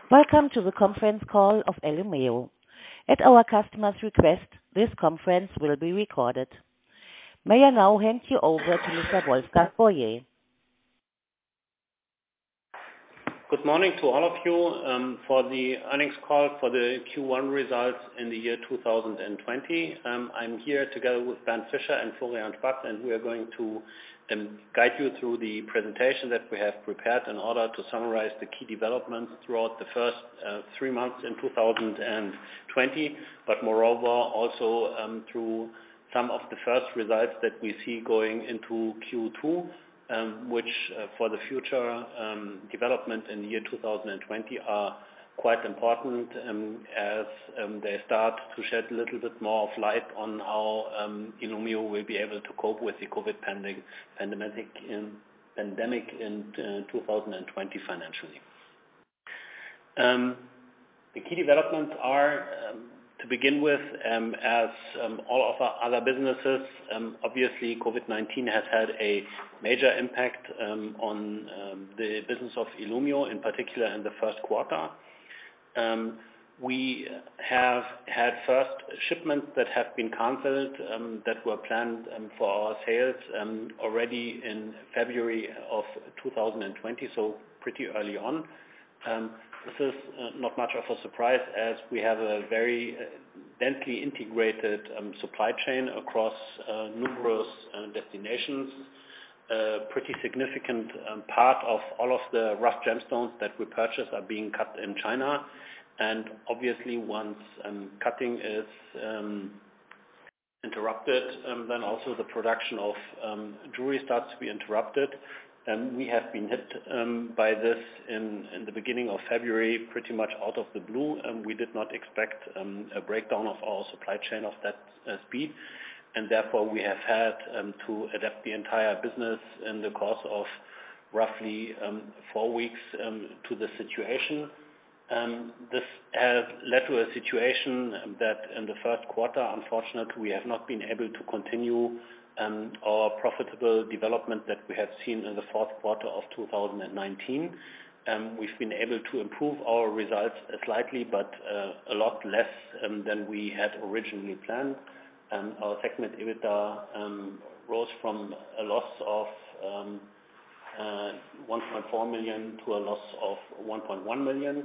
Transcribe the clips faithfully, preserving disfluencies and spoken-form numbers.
Welcome to the conference call of Illumeo. At our customer's request, this conference will be recorded. May I now hand you over to Mister Wolfgang Boyer. Good morning to all of you um, for the earnings call for the Q one results in the year two thousand twenty. Um, I'm here together with Bernd Fischer and Florian Spatz, and we are going to um, guide you through the presentation that we have prepared in order to summarize the key developments throughout the first uh, three months in two thousand twenty, but moreover also um, through some of the first results that we see going into Q two. Um, which uh, for the future um, development in the year two thousand twenty are quite important um, as um, they start to shed a little bit more of light on how um, Illumeo will be able to cope with the COVID pandemic, pandemic in, pandemic in uh, two thousand twenty financially. Um, the key developments are um, to begin with, um, as um, all of our other businesses, um, obviously COVID nineteen has had a major impact um, on um, the business of Illumeo, in particular in the first quarter. Um, we have had first shipments that have been cancelled um, that were planned um, for our sales um, already in February of two thousand twenty, so pretty early on. Um, This is uh, not much of a surprise as we have a very uh, densely integrated um, supply chain across uh, numerous uh, destinations. A pretty significant um, part of all of the rough gemstones that we purchase are being cut in China. And obviously once um, cutting is um, interrupted, um, then also the production of um, jewelry starts to be interrupted. Um, we have been hit um, by this in, in the beginning of February pretty much out of the blue. Um, we did not expect um, a breakdown of our supply chain of that uh, speed, and therefore we have had um, to adapt the entire business in the course of roughly um, four weeks um, to the situation. Um, this has led to a situation that in the first quarter, unfortunately, we have not been able to continue um, our profitable development that we had seen in the fourth quarter of two thousand nineteen. Um, we've been able to improve our results slightly, but uh, a lot less um, than we had originally planned. Um, our segment EBITDA um, rose from a loss of um, uh, one point four million to a loss of one point one million.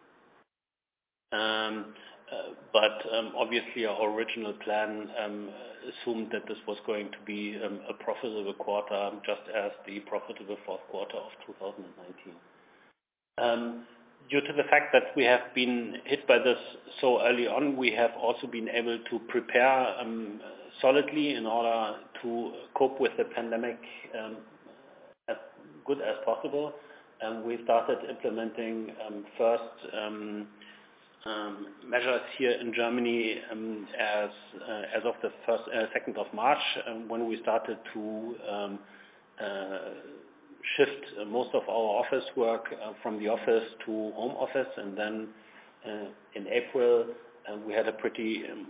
Um, uh, but um, obviously our original plan um, assumed that this was going to be um, a profitable quarter, just as the profitable fourth quarter of two thousand nineteen. Um, due to the fact that we have been hit by this so early on, we have also been able to prepare um, solidly in order to cope with the pandemic um, as good as possible. And we started implementing um, first um, Um, measures here in Germany um, as uh, as of the first uh, second of March, um, when we started to um, uh, shift uh, most of our office work uh, from the office to home office, and then uh, in April uh, we had a pretty um,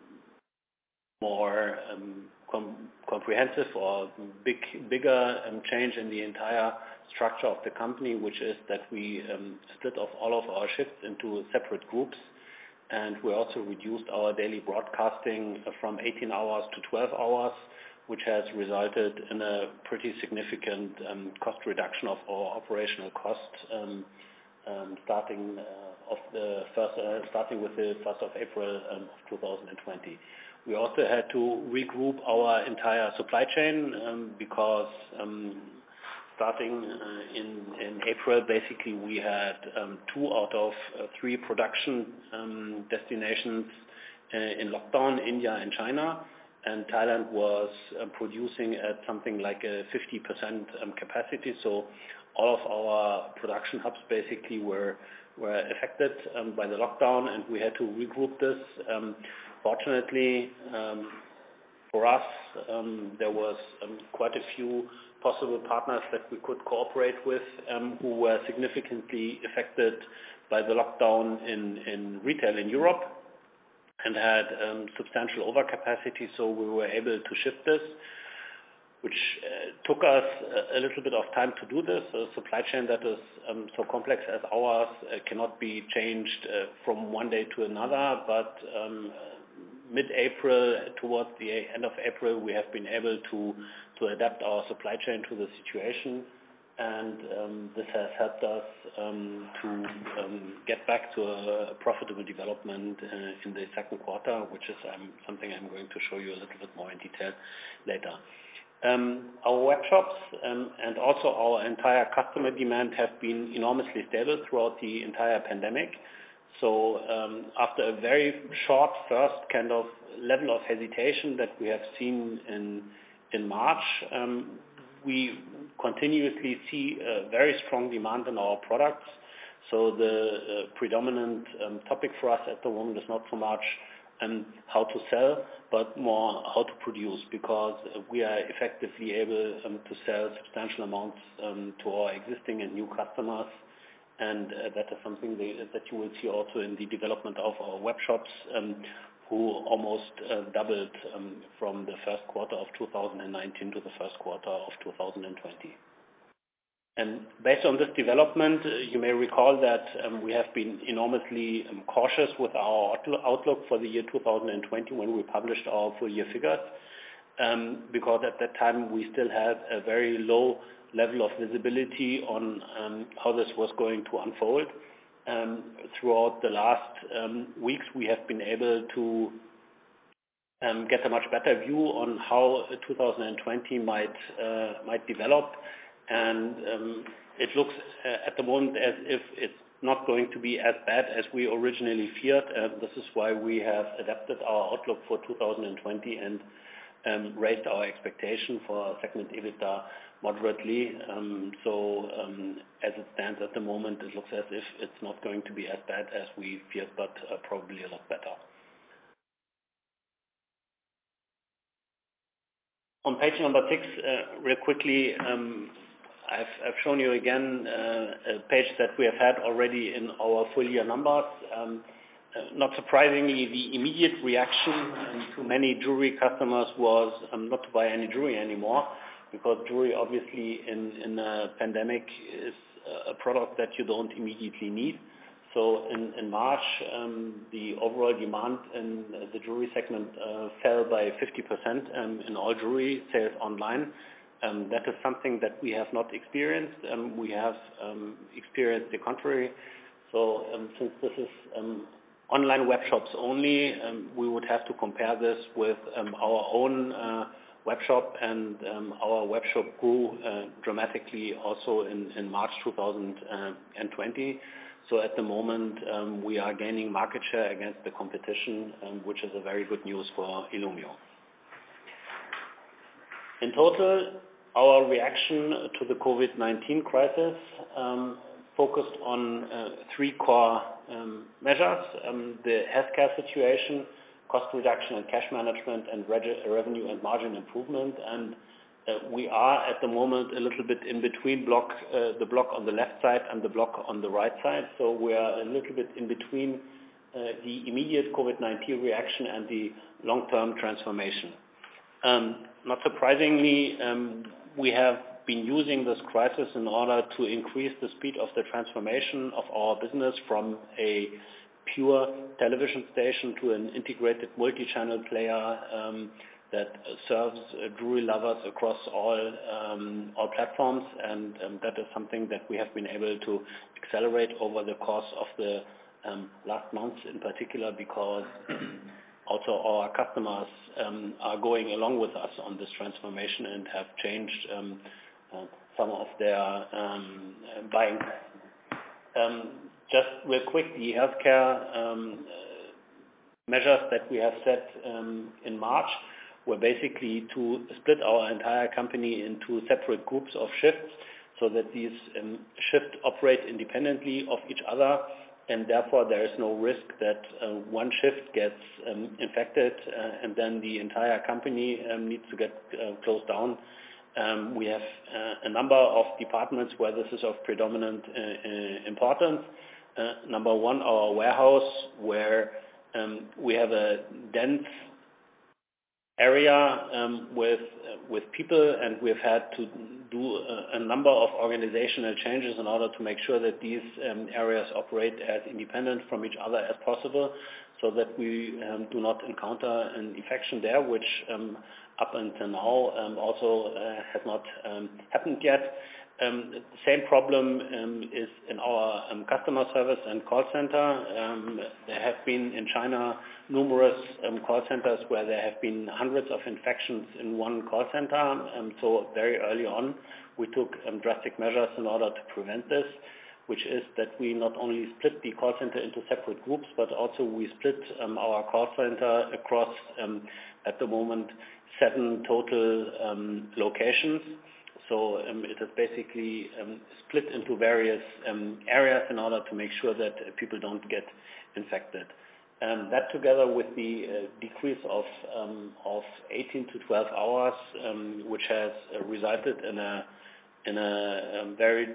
more um, com- comprehensive or big bigger um, change in the entire structure of the company, which is that we um, split off all of our shifts into separate groups, and we also reduced our daily broadcasting from eighteen hours to twelve hours, which has resulted in a pretty significant um, cost reduction of our operational costs, um, um, starting uh, of the first, uh, starting with the first of April um, of two thousand twenty. We also had to regroup our entire supply chain um, because um, starting uh, in, in April, basically we had um, two out of uh, three production um, destinations uh, in lockdown, India and China, and Thailand was uh, producing at something like a fifty percent um, capacity. So all of our production hubs basically were were affected um, by the lockdown, and we had to regroup this. Um, fortunately, um, for us, um, there was um, quite a few possible partners that we could cooperate with um, who were significantly affected by the lockdown in, in retail in Europe and had um, substantial overcapacity, so we were able to shift this. which uh, took us a, a little bit of time to do this. A supply chain that is um, so complex as ours uh, cannot be changed uh, from one day to another, but um, mid-April, towards the end of April, we have been able to, to adapt our supply chain to the situation. And um, this has helped us um, to um, get back to a profitable development uh, in the second quarter, which is um, something I'm going to show you a little bit more in detail later. Um, our web shops um, and also our entire customer demand have been enormously stable throughout the entire pandemic. So um, after a very short first kind of level of hesitation that we have seen in, in March, um, we continuously see a very strong demand in our products. So the uh, predominant um, topic for us at the moment is not so much um, how to sell, but more how to produce, because uh, we are effectively able um, to sell substantial amounts um, to our existing and new customers. And uh, that is something they, that you will see also in the development of our web shops, um, who almost uh, doubled um, from the first quarter of two thousand nineteen to the first quarter of two thousand twenty. And based on this development, uh, you may recall that um, we have been enormously um, cautious with our outlook for the year two thousand twenty when we published our full year figures, um, because at that time we still had a very low level of visibility on um, how this was going to unfold. Um, throughout the last um, weeks, we have been able to um, get a much better view on how two thousand twenty might uh, might develop, and um, it looks uh, at the moment as if it's not going to be as bad as we originally feared. Uh, this is why we have adapted our outlook for two thousand twenty and um, raised our expectation for segment EBITDA moderately. Um, so um, as it stands at the moment, it looks as if it's not going to be as bad as we feared, but uh, probably a lot better. On page number six, uh, real quickly, um, I've, I've shown you again uh, a page that we have had already in our full year numbers. Um, uh, not surprisingly, the immediate reaction um, to many jewelry customers was um, not to buy any jewelry anymore, because jewelry obviously in, in a pandemic is a product that you don't immediately need. So in, in March, um, the overall demand in the jewelry segment uh, fell by fifty percent um, in all jewelry sales online. Um, that is something that we have not experienced. Um, we have um, experienced the contrary. So um, since this is um, online web shops only, um, we would have to compare this with um, our own uh, web shop, and um, our web shop grew uh, dramatically also in, in March two thousand twenty. So at the moment, um, we are gaining market share against the competition, um, which is a very good news for Illumeo. In total, our reaction to the COVID nineteen crisis um, focused on uh, three core um, measures: um, the healthcare situation, cost reduction and cash management, and revenue and margin improvement. And uh, we are at the moment a little bit in between block, uh, the block on the left side and the block on the right side. So we are a little bit in between uh, the immediate COVID nineteen reaction and the long-term transformation. Um, not surprisingly, um, we have been using this crisis in order to increase the speed of the transformation of our business from a pure television station to an integrated multi-channel player um, that serves uh, jewelry lovers across all um, all platforms, and um, that is something that we have been able to accelerate over the course of the um, last months, in particular because also our customers um, are going along with us on this transformation and have changed um, uh, some of their um, buying. Um, just real quick, the healthcare um, uh, measures that we have set um, in March were basically to split our entire company into separate groups of shifts, so that these um, shifts operate independently of each other, and therefore there is no risk that uh, one shift gets um, infected uh, and then the entire company um, needs to get uh, closed down. Um, we have uh, a number of departments where this is of predominant uh, uh, importance. Uh, number one, our warehouse, where um, we have a dense area um, with uh, with people, and we've had to do a, a number of organizational changes in order to make sure that these um, areas operate as independent from each other as possible, so that we um, do not encounter an infection there, which um, up until now um, also uh, has not um, happened yet. Um, the same problem um, is in our um, customer service and call center. Um, there have been in China numerous um, call centers where there have been hundreds of infections in one call center. Um, so very early on, we took um, drastic measures in order to prevent this, which is that we not only split the call center into separate groups, but also we split um, our call center across, um, at the moment, seven total um, locations. So um, it is basically um, split into various um, areas in order to make sure that uh, people don't get infected. Um, that together with the uh, decrease of um, of eighteen to twelve hours, um, which has uh, resulted in a in a um, very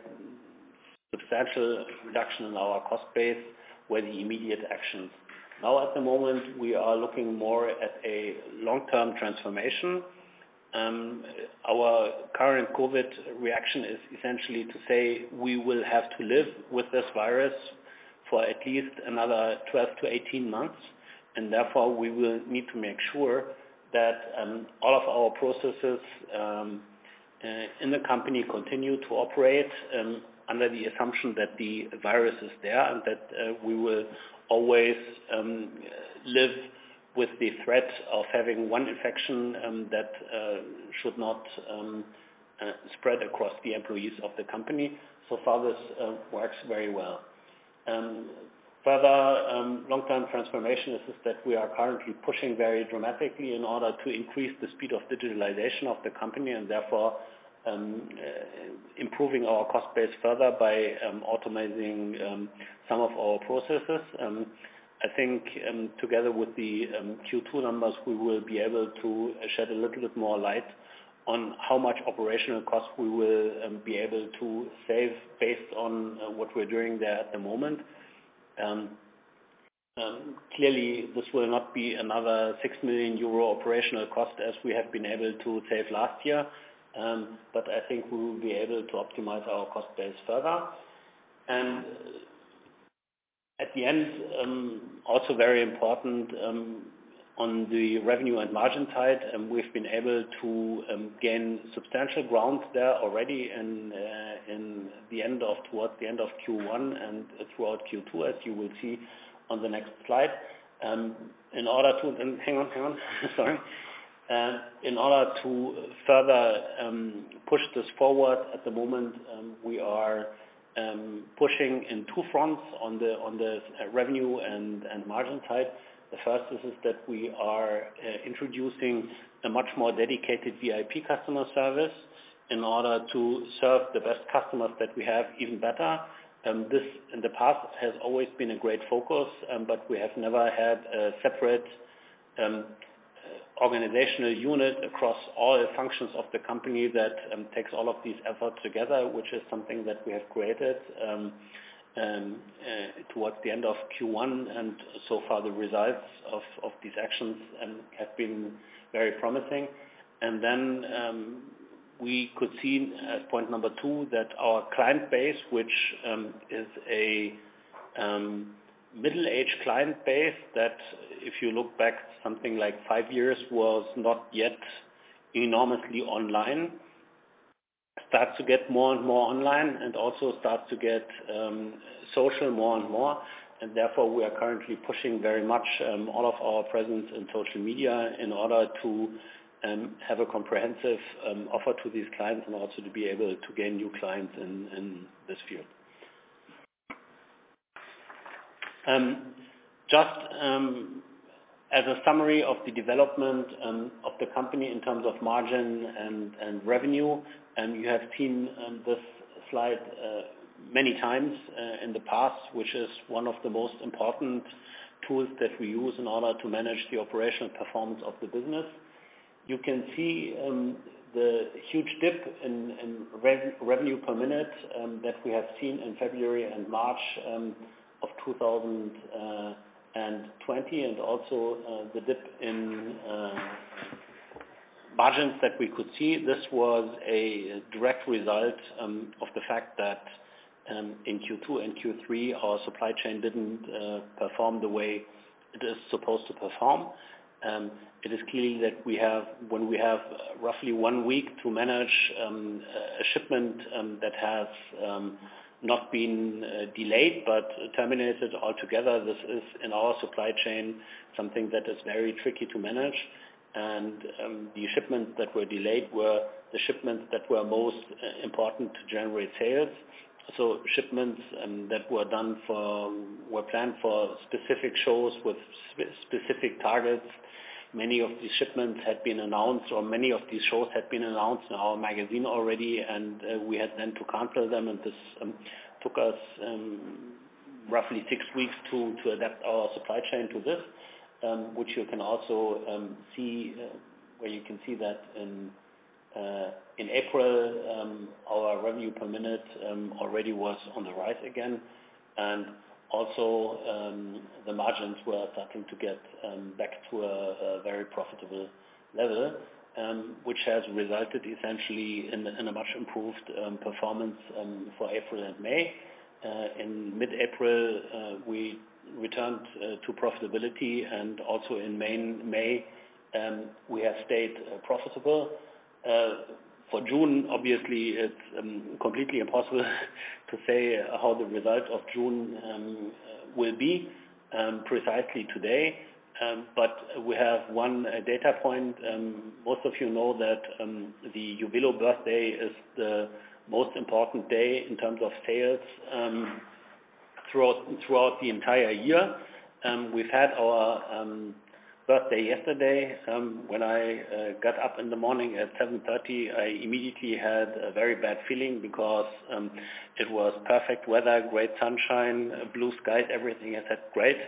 substantial reduction in our cost base, were the immediate actions. Now at the moment we are looking more at a long-term transformation. Um, our current COVID reaction is essentially to say we will have to live with this virus for at least another twelve to eighteen months, and therefore we will need to make sure that um, all of our processes um, uh, in the company continue to operate um, under the assumption that the virus is there and that uh, we will always um, live with the threat of having one infection um, that uh, should not um, uh, spread across the employees of the company. So far this uh, works very well. Um, further um, long-term transformation is, is that we are currently pushing very dramatically in order to increase the speed of digitalization of the company, and therefore um, uh, improving our cost base further by um, automating um, some of our processes. Um, I think um, together with the um, Q two numbers, we will be able to shed a little bit more light on how much operational cost we will um, be able to save based on uh, what we're doing there at the moment. Um, um, clearly, this will not be another six million euro operational cost as we have been able to save last year, um, but I think we will be able to optimize our cost base further. And at the end, um, also very important, um, on the revenue and margin side, um, we've been able to um, gain substantial ground there already in uh, in the end of towards the end of Q one and throughout Q two, as you will see on the next slide. Um, in order to and hang on, hang on, sorry. Uh, in order to further um, push this forward, at the moment um, we are um, pushing in two fronts on the on the revenue and, and margin side. The first is, is that we are uh, introducing a much more dedicated V I P customer service in order to serve the best customers that we have even better. Um, this in the past has always been a great focus, um, but we have never had a separate um, organizational unit across all functions of the company that um, takes all of these efforts together, which is something that we have created um, um, uh, towards the end of Q one, and so far the results of, of these actions um, have been very promising. And then um, we could see as point number two that our client base, which um, is a um, middle-aged client base that, if you look back something like five years, was not yet enormously online, starts to get more and more online and also starts to get um, social more and more. And therefore, we are currently pushing very much um, all of our presence in social media in order to um, have a comprehensive um, offer to these clients and also to be able to gain new clients in, in this field. Um, just um, as a summary of the development um, of the company in terms of margin and, and revenue, um, you have seen um, this slide uh, many times uh, in the past, which is one of the most important tools that we use in order to manage the operational performance of the business. You can see um, the huge dip in, in rev- revenue per minute um, that we have seen in February and March um, of two thousand twenty, and also uh, the dip in uh, margins that we could see, this was a direct result um, of the fact that um, in Q two and Q three our supply chain didn't uh, perform the way it is supposed to perform. Um, it is clearly that we have, when we have roughly one week to manage um, a shipment um, that has um, not been uh, delayed but terminated altogether, this is in our supply chain something that is very tricky to manage. And um, the shipments that were delayed were the shipments that were most uh, important to generate sales. So shipments um, that were done for, were planned for specific shows with spe- specific targets. Many of these shipments had been announced, or many of these shows had been announced in our magazine already, and uh, we had then to cancel them, and this um, took us um, roughly six weeks to, to adapt our supply chain to this, um, which you can also um, see, uh, where you can see that in Uh, in April, um, our revenue per minute um, already was on the rise again, and also um, the margins were starting to get um, back to a, a very profitable level, um, which has resulted essentially in, in a much improved um, performance um, for April and May. Uh, in mid-April, uh, we returned uh, to profitability, and also in May, May um, we have stayed uh, profitable. Uh, for June, obviously, it's um, completely impossible to say how the result of June um, will be um, precisely today. Um, but we have one uh, data point. Um, most of you know that um, the Jubilo birthday is the most important day in terms of sales um, throughout, throughout the entire year. Um, we've had our um, birthday yesterday. Um, when I uh, got up in the morning at seven thirty, I immediately had a very bad feeling because um, it was perfect weather, great sunshine, uh, blue skies, everything is great.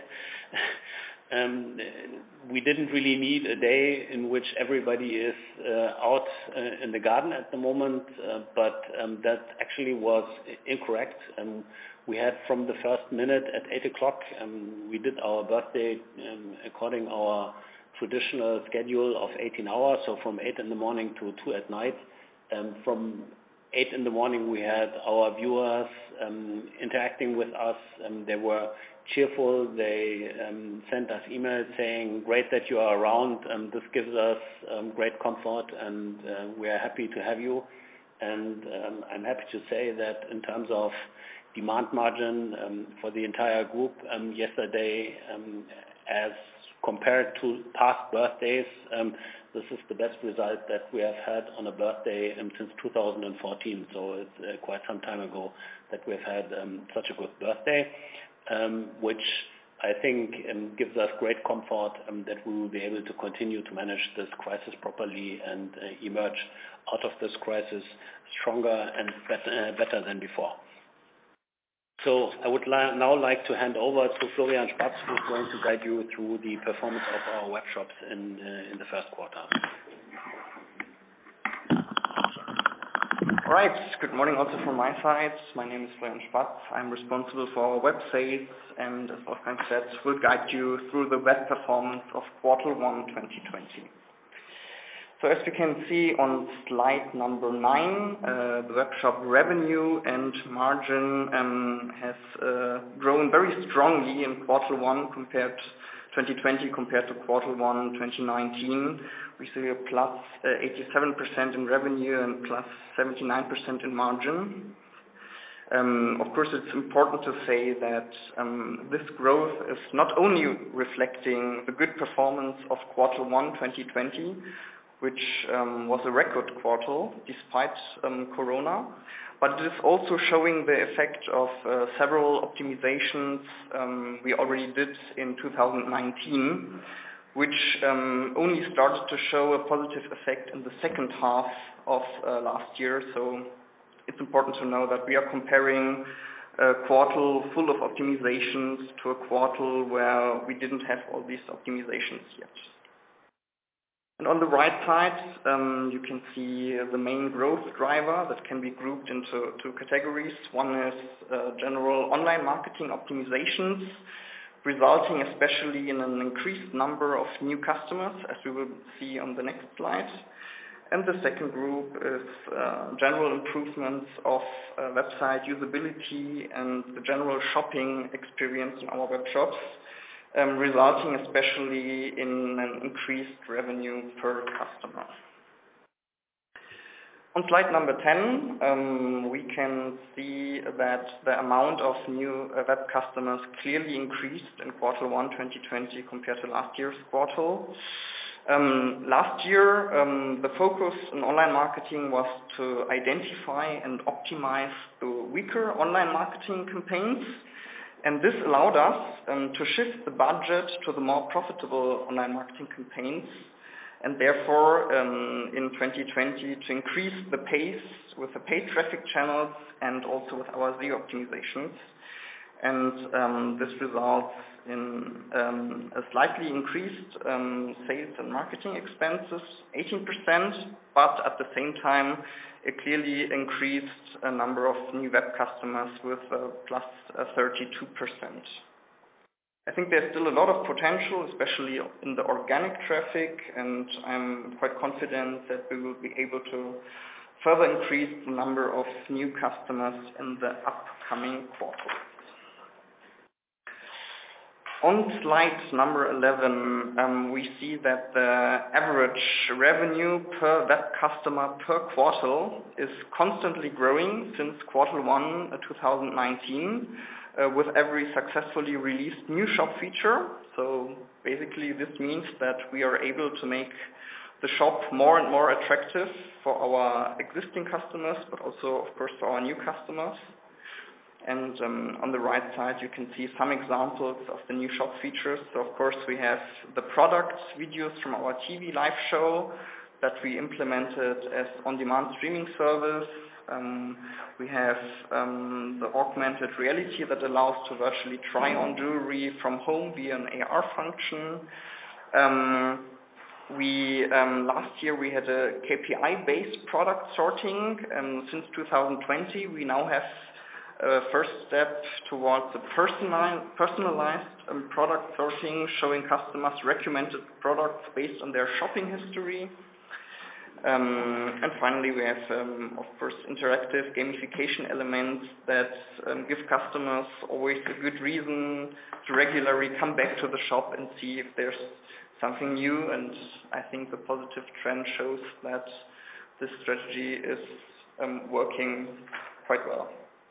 um, we didn't really need a day in which everybody is uh, out uh, in the garden at the moment, uh, but um, that actually was incorrect. Um, We had from the first minute at eight o'clock, um, we did our birthday um, according our traditional schedule of eighteen hours, so from eight in the morning to two at night. Um, from eight in the morning we had our viewers um, interacting with us. Um, they were cheerful. They um, sent us emails saying, great that you are around. Um, this gives us um, great comfort, and uh, we are happy to have you. And um, I'm happy to say that in terms of demand margin um, for the entire group um, yesterday, um, as compared to past birthdays, um, this is the best result that we have had on a birthday um, since two thousand fourteen. So it's uh, quite some time ago that we've had um, such a good birthday, um, which I think um, gives us great comfort um, that we will be able to continue to manage this crisis properly and uh, emerge out of this crisis stronger and better, uh, better than before. So I would li- now like to hand over to Florian Spatz, who is going to guide you through the performance of our web shops in, uh, in the first quarter. All right. Good morning also from my side. My name is Florian Spatz. I'm responsible for our web sales, and as Wolfgang said, will guide you through the web performance of quarter one twenty twenty. So as we can see on slide number nine, uh, the webshop revenue and margin um, has uh, grown very strongly in quarter one compared twenty twenty compared to quarter one twenty nineteen. We see a plus uh, eighty-seven percent in revenue and plus seventy-nine percent in margin. Um, of course, it's important to say that um, this growth is not only reflecting the good performance of quarter one twenty twenty, which um, was a record quarter despite um, Corona, but it is also showing the effect of uh, several optimizations um, we already did in two thousand nineteen, which um, only started to show a positive effect in the second half of uh, last year. So it's important to know that we are comparing a quarter full of optimizations to a quarter where we didn't have all these optimizations yet. And on the right side, um, you can see the main growth driver that can be grouped into two categories. One is uh, general online marketing optimizations, resulting especially in an increased number of new customers, as we will see on the next slide. And the second group is uh, general improvements of uh, website usability and the general shopping experience in our web shops, um, resulting especially in an increased revenue per customer. On slide number ten, um, we can see that the amount of new uh, web customers clearly increased in quarter one twenty twenty compared to last year's quarter. Um, last year, um, the focus in online marketing was to identify and optimize the weaker online marketing campaigns, and this allowed us um, to shift the budget to the more profitable online marketing campaigns, and therefore um, in twenty twenty to increase the pace with the paid traffic channels and also with our S E O optimizations. And um, this results in um, a slightly increased um, sales and marketing expenses, eighteen percent, but at the same time a clearly increased uh, number of new web customers with uh, plus uh, thirty-two percent. I think there's still a lot of potential, especially in the organic traffic, and I'm quite confident that we will be able to further increase the number of new customers in the upcoming quarters. On slide number eleven, um, we see that the average revenue per web customer per quarter is constantly growing since quarter one two thousand nineteen uh, with every successfully released new shop feature. So basically this means that we are able to make the shop more and more attractive for our existing customers, but also of course for our new customers. And um, on the right side you can see some examples of the new shop features. So of course we have the product videos from our T V live show that we implemented as on-demand streaming service. Um, we have um, the augmented reality that allows to virtually try on jewelry from home via an A R function. Um, We um, last year we had a K P I-based product sorting, and since two thousand twenty we now have a first step towards a personalized, personalized um, product sorting, showing customers recommended products based on their shopping history. Um, and finally, we have, um, of course, interactive gamification elements that um, give customers always a good reason to regularly come back to the shop and see if there's something new. And I think the positive trend shows that this strategy is um, working quite well.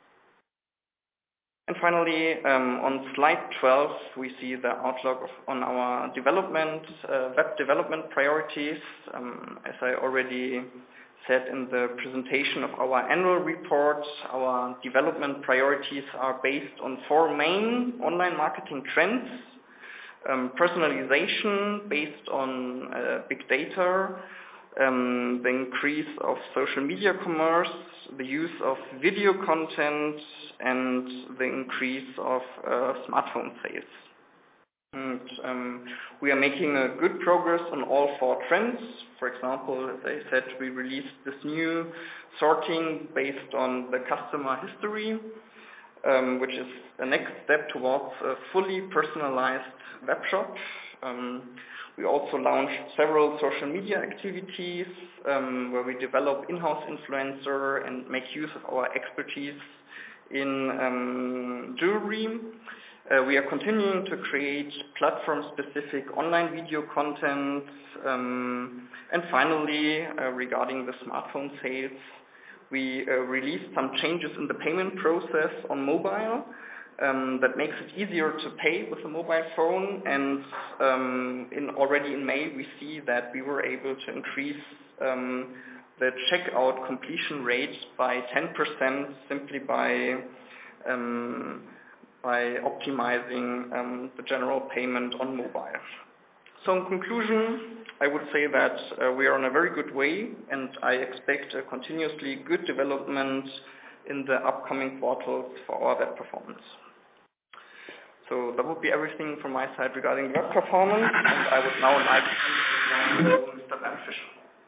And finally, um, on slide twelve, we see the outlook of, on our development, uh, web development priorities. Um, as I already said in the presentation of our annual report, our development priorities are based on four main online marketing trends. Um, personalization based on uh, big data, um, the increase of social media commerce, the use of video content, and the increase of uh, smartphone sales. And um, we are making a good progress on all four trends. For example, as I said, we released this new sorting based on the customer history, um, which is the next step towards a fully personalized web shop. Um, we also launched several social media activities um, where we develop in-house influencer and make use of our expertise in um, jewelry. Uh, we are continuing to create platform-specific online video content. Um, and finally, uh, regarding the smartphone sales, we uh, released some changes in the payment process on mobile um, that makes it easier to pay with a mobile phone. And um, in, already in May, we see that we were able to increase um, the checkout completion rate by ten percent simply by um, by optimizing um, the general payment on mobile. So in conclusion, I would say that uh, we are on a very good way, and I expect a continuously good development in the upcoming quarters for our web performance. So that would be everything from my side regarding web performance, and I would now like to Mister Bernd Fischer.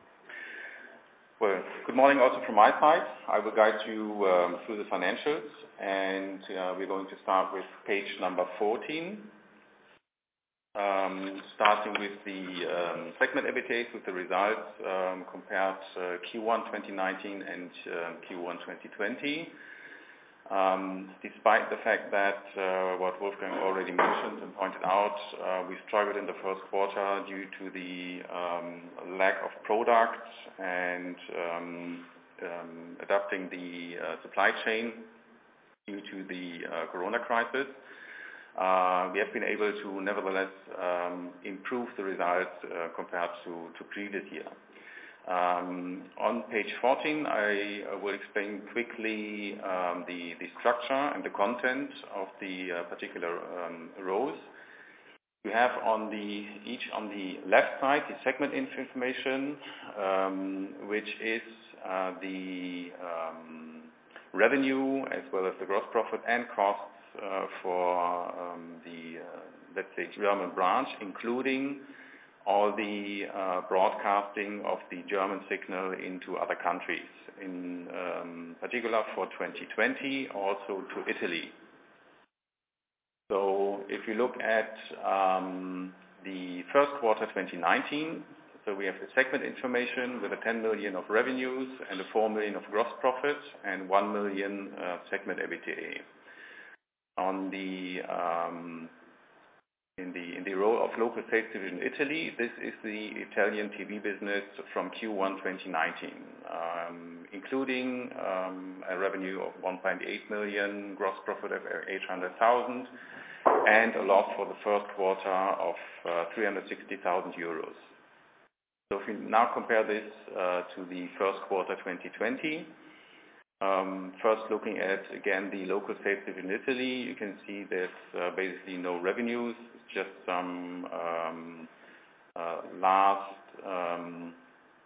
Well, good morning also from my side. I will guide you um, through the financials, and uh, we're going to start with page number fourteen. Um, starting with the um, segment EBITDA, with the results um, compared uh, Q one twenty nineteen and uh, Q one twenty twenty. Um, despite the fact that uh, what Wolfgang already mentioned and pointed out, uh, we struggled in the first quarter due to the um, lack of products and um, um, adapting the uh, supply chain due to the uh, corona crisis. Uh, we have been able to nevertheless um, improve the results uh, compared to, to previous year. Um, on page fourteen, I uh, will explain quickly um, the, the structure and the content of the uh, particular um, rows. We have on the each on the left side the segment information, um, which is uh, the um, revenue as well as the gross profit and costs uh, for um, the uh, let's say German branch, including all the uh, broadcasting of the German signal into other countries, in um, particular for twenty twenty, also to Italy. So if you look at um, the first quarter twenty nineteen, so we have the segment information with a ten million of revenues and a four million of gross profit and one million uh, segment EBITDA. On the um, In the, in the role of local sales division Italy, this is the Italian T V business from Q one twenty nineteen, um, including um, a revenue of one point eight million, gross profit of eight hundred thousand, and a loss for the first quarter of uh, three hundred sixty thousand euros. So if we now compare this uh, to the first quarter twenty twenty, Um, first looking at, again, the local sales division in Italy, you can see there's uh, basically no revenues, just some um, uh, last um,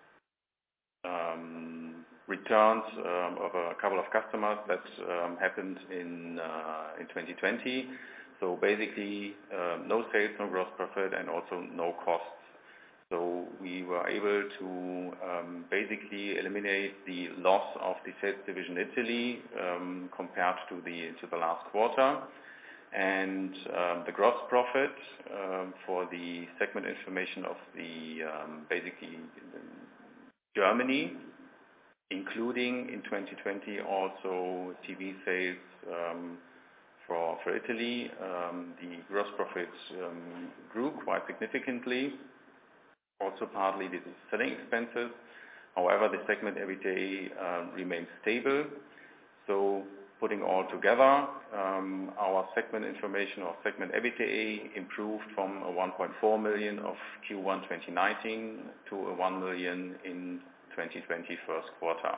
um, returns um, of a couple of customers that um, happened in, uh, in twenty twenty. So basically uh, no sales, no gross profit, and also no costs. So we were able to um, basically eliminate the loss of the sales division Italy um, compared to the to the last quarter, and um, the gross profit um, for the segment information of the um, basically Germany, including in twenty twenty also T V sales um, for for Italy. Um, the gross profits um, grew quite significantly. Also partly this is selling expenses. However, the segment EBITDA uh, remains stable. So putting all together, um, our segment information or segment EBITDA improved from a one point four million of Q one twenty nineteen to a one million in twenty twenty first quarter.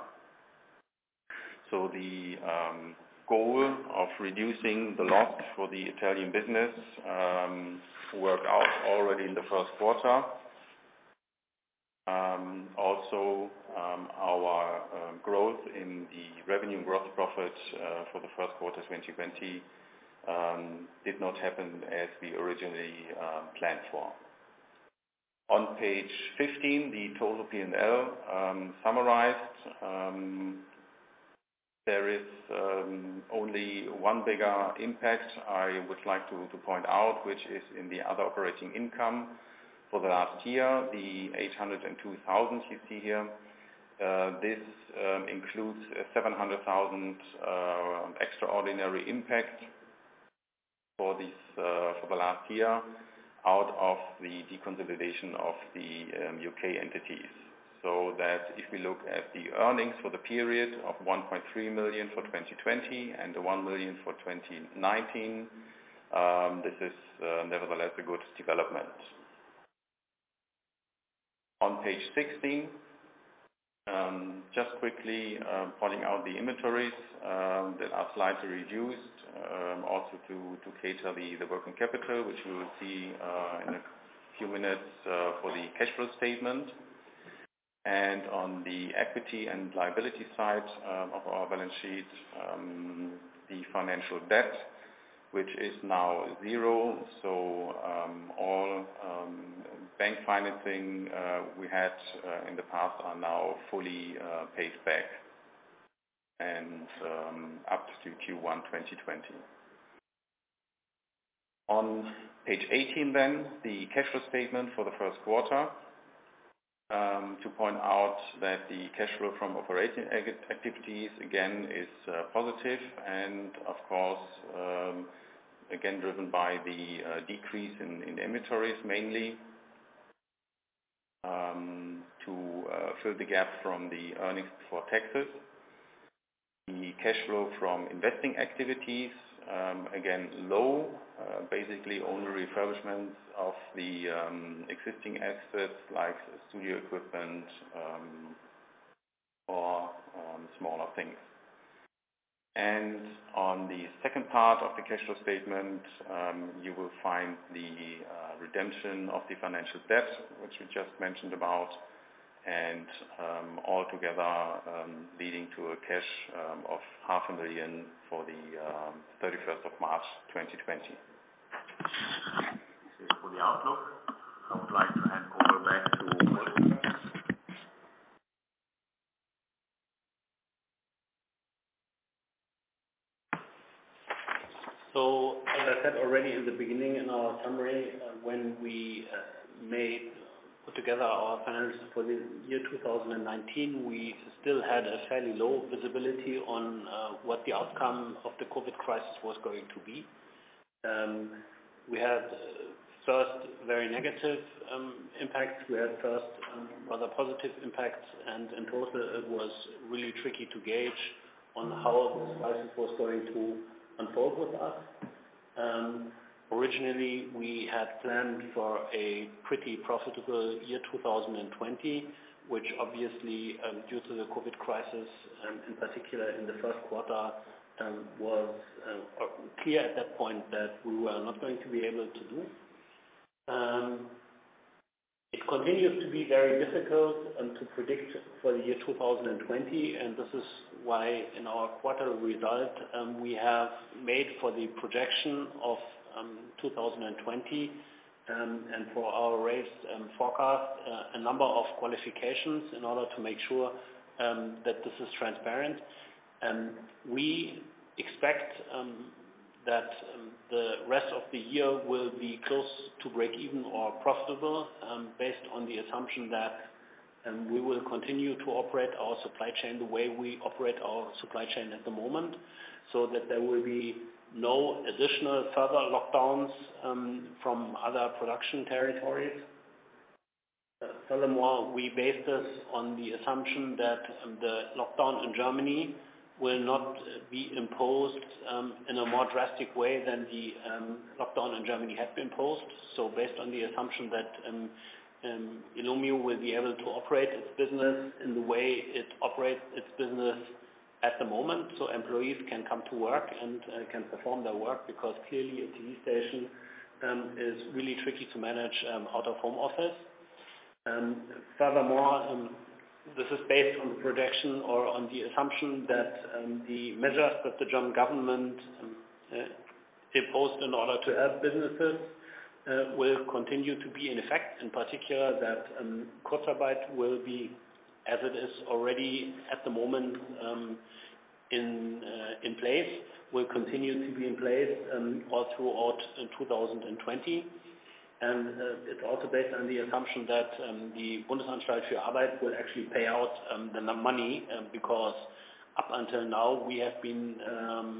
So the um, goal of reducing the loss for the Italian business um, worked out already in the first quarter. Um, also, um, our um, growth in the revenue and gross profit uh, for the first quarter twenty twenty um, did not happen as we originally uh, planned for. On page fifteen, the total P and L um, summarized. Um, there is um, only one bigger impact I would like to, to point out, which is in the other operating income. For the last year, the eight hundred two thousand you see here, uh, this um, includes a seven hundred thousand uh, extraordinary impact for this uh, for the last year out of the deconsolidation of the um, U K entities. So that if we look at the earnings for the period of one point three million for twenty twenty and the one million for twenty nineteen, um, this is uh, nevertheless a good development. On page sixteen, um, just quickly uh, pointing out the inventories um, that are slightly reduced, um, also to, to cater the, the working capital, which we will see uh, in a few minutes uh, for the cash flow statement. And on the equity and liability side um, of our balance sheet, um, the financial debt, which is now zero, so um, all um, bank financing uh, we had uh, in the past are now fully uh, paid back and um, up to Q one twenty twenty. On page eighteen then, the cash flow statement for the first quarter. Um, to point out that the cash flow from operating activities again is uh, positive, and of course um, again driven by the uh, decrease in, in inventories mainly, um, to uh, fill the gap from the earnings before taxes. The cash flow from investing activities, um, again low, uh, basically only refurbishments of the um, existing assets like studio equipment um, or um, smaller things. And on the second part of the cash flow statement, um, you will find the uh, redemption of the financial debt, which we just mentioned about, and um, altogether um, leading to a cash um, of half a million for the um, thirty-first of March twenty twenty. This is for the outlook. I would like to hand over back to Wolfgang. So, as I said already in the beginning in our summary, uh, when we uh, made put together our financials for the year two thousand nineteen, we still had a fairly low visibility on uh, what the outcome of the COVID crisis was going to be. Um, we had uh, first very negative um, impacts, we had first um, rather positive impacts, and in total it was really tricky to gauge on how this crisis was going to unfold with us. Um, Originally, we had planned for a pretty profitable year two thousand twenty, which obviously, um, due to the COVID crisis, um, in particular in the first quarter, um, was uh, clear at that point that we were not going to be able to do. Um, it continues to be very difficult um, to predict for the year two thousand twenty, and this is why in our quarterly result um, we have made for the projection of Um, two thousand twenty um, and for our raised um, forecast uh, a number of qualifications in order to make sure um, that this is transparent. Um, we expect um, that um, the rest of the year will be close to break even or profitable um, based on the assumption that um, we will continue to operate our supply chain the way we operate our supply chain at the moment, so that there will be no additional further lockdowns um, from other production territories. Uh, furthermore, we base this on the assumption that um, the lockdown in Germany will not be imposed um, in a more drastic way than the um, lockdown in Germany had been imposed. So based on the assumption that um, um, Illumeo will be able to operate its business in the way it operates its business at the moment, so employees can come to work and uh, can perform their work, because clearly a T V station um, is really tricky to manage um, out of home office. Um, furthermore, um, this is based on the projection or on the assumption that um, the measures that the German government um, uh, imposed in order to help businesses uh, will continue to be in effect, in particular that um, Kurzarbeit will be, as it is already at the moment, um, in uh, in place, will continue to be in place um, all throughout uh, two thousand twenty. And uh, it's also based on the assumption that um, the Bundesanstalt für Arbeit will actually pay out um, the money, um, because up until now we have been um,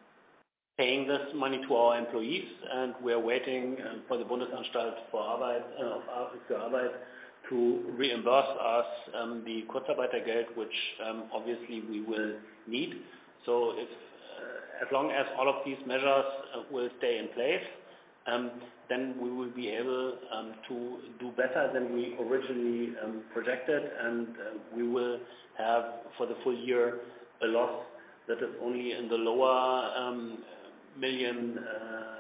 paying this money to our employees, and we are waiting um, for the Bundesanstalt für Arbeit, uh, für Arbeit to reimburse us um, the Kurzarbeitergeld, which um, obviously we will need. So if, uh, as long as all of these measures uh, will stay in place, um, then we will be able um, to do better than we originally um, projected, and uh, we will have for the full year a loss that is only in the lower um, million uh,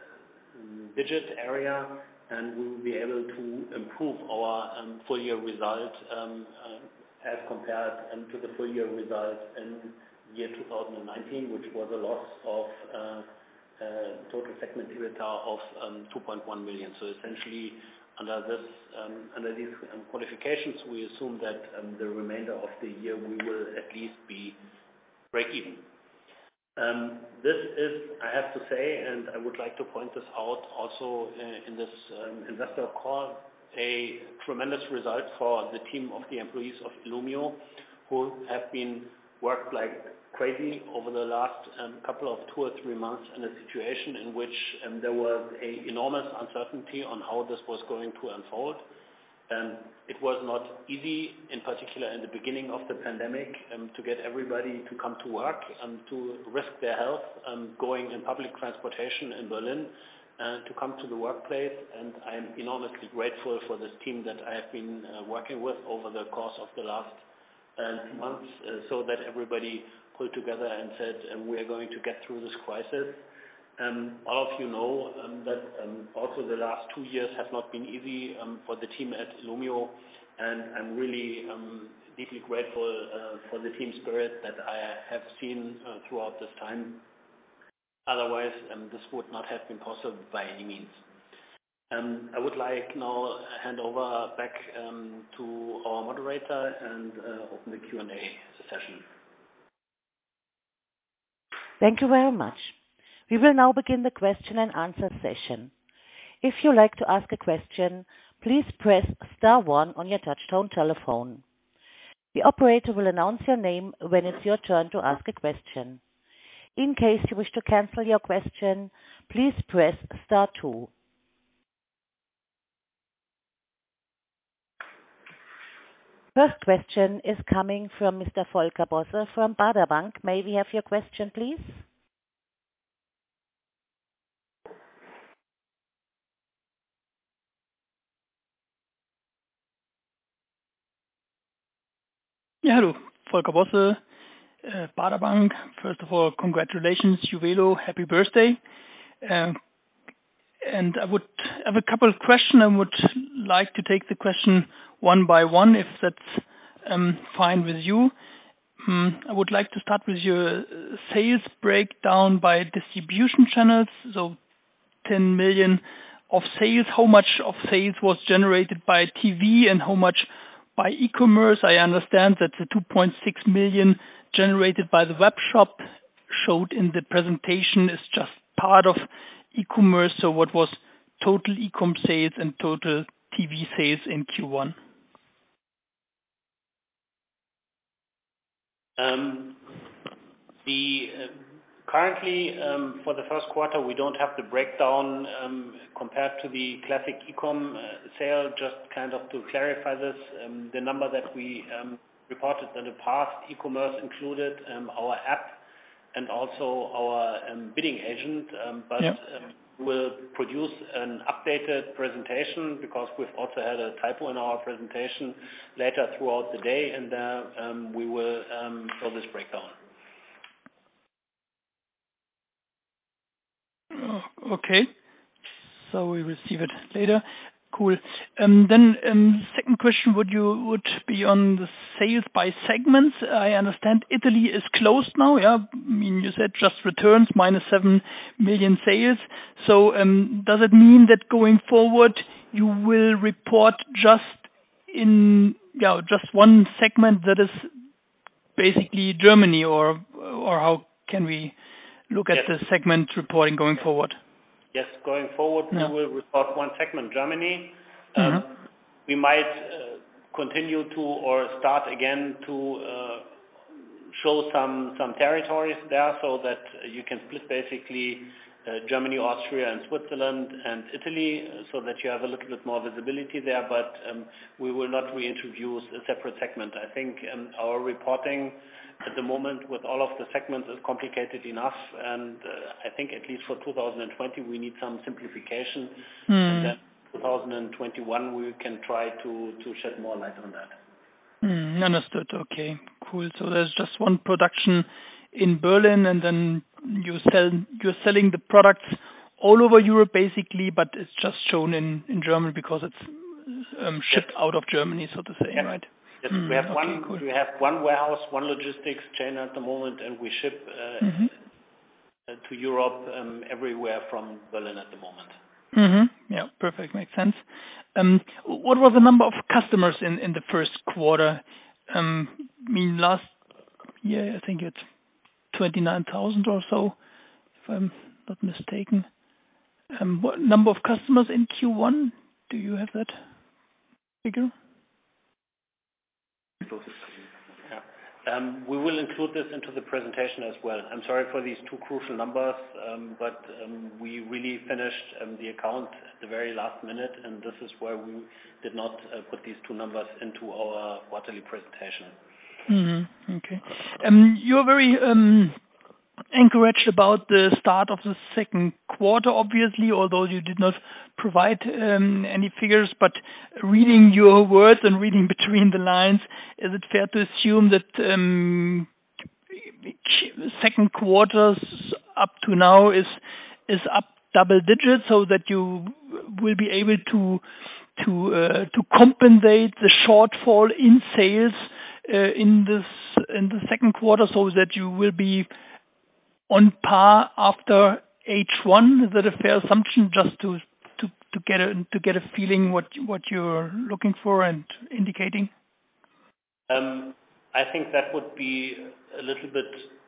digit area, and we will be able to improve our um, full year result um, uh, as compared um, to the full year result in year two thousand nineteen, which was a loss of uh, uh, total segment EBITDA of um, two point one million. So essentially, under this, um, under these um, qualifications, we assume that um, the remainder of the year we will at least be break even. Um, this is, I have to say, and I would like to point this out also uh, in this um, investor call, a tremendous result for the team of the employees of Illumeo, who have been worked like crazy over the last um, couple of two or three months in a situation in which um, there was a enormous uncertainty on how this was going to unfold. Um, it was not easy, in particular in the beginning of the pandemic, um, to get everybody to come to work, um, to risk their health, um, going in public transportation in Berlin, uh, to come to the workplace. And I am enormously grateful for this team that I have been uh, working with over the course of the last uh, months, uh, so that everybody pulled together and said, um, we are going to get through this crisis. Um, all of you know um, that um, also the last two years have not been easy um, for the team at Illumeo, and I'm really um, deeply grateful uh, for the team spirit that I have seen uh, throughout this time. Otherwise, um, this would not have been possible by any means. Um, I would like now hand over back um, to our moderator and uh, open the Q and A session. Thank you very much. We will now begin the question and answer session. If you like to ask a question, please press star one on your touchtone telephone. The operator will announce your name when it's your turn to ask a question. In case you wish to cancel your question, please press star two. First question is coming from Mister Volker Bosse from Baader Bank. May we have your question, please? Yeah, hello. Volker Bosse, uh, Baader Bank. First of all, congratulations, Juvelo. Happy birthday. Uh, and I would have a couple of questions. I would like to take the question one by one, if that's um, fine with you. Um, I would like to start with your sales breakdown by distribution channels. So ten million of sales. How much of sales was generated by T V and how much by e-commerce? I understand that the two point six million generated by the web shop showed in the presentation is just part of e-commerce. So what was total e-com sales and total T V sales in Q one? Um, the uh, Currently, um, for the first quarter, we don't have the breakdown um, compared to the classic e-com uh, sale. Just kind of to clarify this, um, the number that we um, reported in the past, e-commerce included um, our app and also our um, bidding agent, um, but yeah. um, we'll produce an updated presentation because we've also had a typo in our presentation later throughout the day, and uh, um, we will um, show this breakdown. Okay, so we receive it later. Cool. Um, then um, second question would you would be on the sales by segments. I understand Italy is closed now. Yeah, I mean you said just returns minus seven million sales. So um, does it mean that going forward you will report just in yeah just one segment that is basically Germany, or or how can we look at yes. the segment reporting going forward? Yes, going forward, yeah. we will report one segment, Germany. Um, mm-hmm. We might uh, continue to or start again to uh, show some, some territories there so that you can split basically uh, Germany, Austria, and Switzerland and Italy uh, so that you have a little bit more visibility there, but um, we will not reintroduce a separate segment. I think um, our reporting at the moment with all of the segments is complicated enough, and uh, I think at least for two thousand twenty we need some simplification, mm. and then two thousand twenty-one we can try to, to shed more light on that. Mm, understood. Okay, cool. So there's just one production in Berlin, and then you sell you're selling the products all over Europe basically, but it's just shown in, in Germany because it's um, shipped yes. out of Germany, so to say, yes. right? Yes, mm, we have okay, one. Cool. We have one warehouse, one logistics chain at the moment, and we ship uh, mm-hmm. uh, to Europe um, everywhere from Berlin at the moment. Mm-hmm. Yeah, perfect. Makes sense. Um, what was the number of customers in, in the first quarter? Um, I mean, last year I think it's twenty-nine thousand or so, if I'm not mistaken. Um, what number of customers in Q one? Do you have that figure? Yeah. Um, we will include this into the presentation as well. I'm sorry for these two crucial numbers, um, but um, we really finished um, the account at the very last minute, and this is why we did not uh, put these two numbers into our quarterly presentation. Mm-hmm. Okay. Um, you're very um, encouraged about the start of the second quarter, obviously, although you did not provide um, any figures. But reading your words and reading between the lines, is it fair to assume that um, second quarters up to now is is up double digits, so that you will be able to to uh, to compensate the shortfall in sales uh, in this in the second quarter, so that you will be on par after H one? Is that a fair assumption, just to to to get a to get a feeling what what you're looking for and indicating? Um, I think that would be a little bit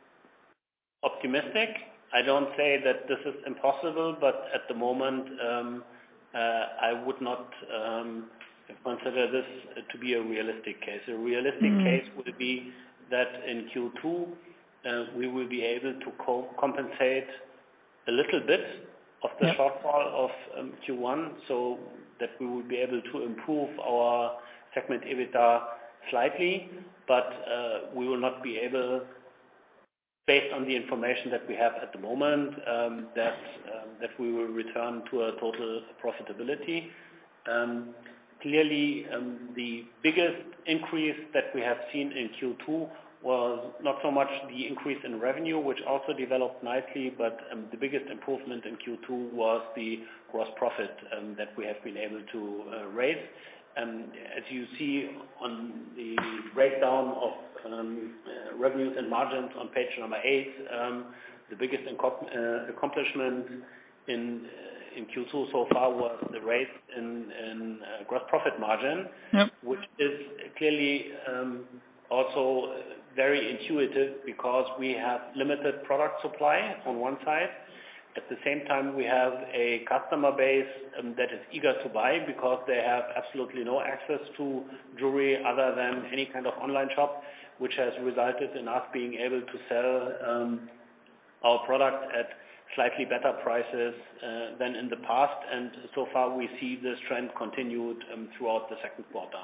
optimistic. I don't say that this is impossible, but at the moment, um, uh, I would not um, consider this to be a realistic case. A realistic mm. case would be that in Q two, uh, we will be able to co- compensate a little bit of the yep. shortfall of um, Q one, so that we will be able to improve our segment EBITDA slightly, but uh, we will not be able, based on the information that we have at the moment, um, that um, that we will return to a total profitability. Um, clearly, um, the biggest increase that we have seen in Q two was not so much the increase in revenue, which also developed nicely, but um, the biggest improvement in Q two was the gross profit um, that we have been able to uh, raise. Um, as you see on the breakdown of um, uh, revenues and margins on page number eight, um, the biggest inco- uh, accomplishment in uh, in Q two so far was the raise in, in uh, gross profit margin, yep. which is clearly um, also very intuitive because we have limited product supply on one side. At the same time, we have a customer base um, that is eager to buy because they have absolutely no access to jewelry other than any kind of online shop, which has resulted in us being able to sell um, our product at slightly better prices uh, than in the past. And so far, we see this trend continued um, throughout the second quarter.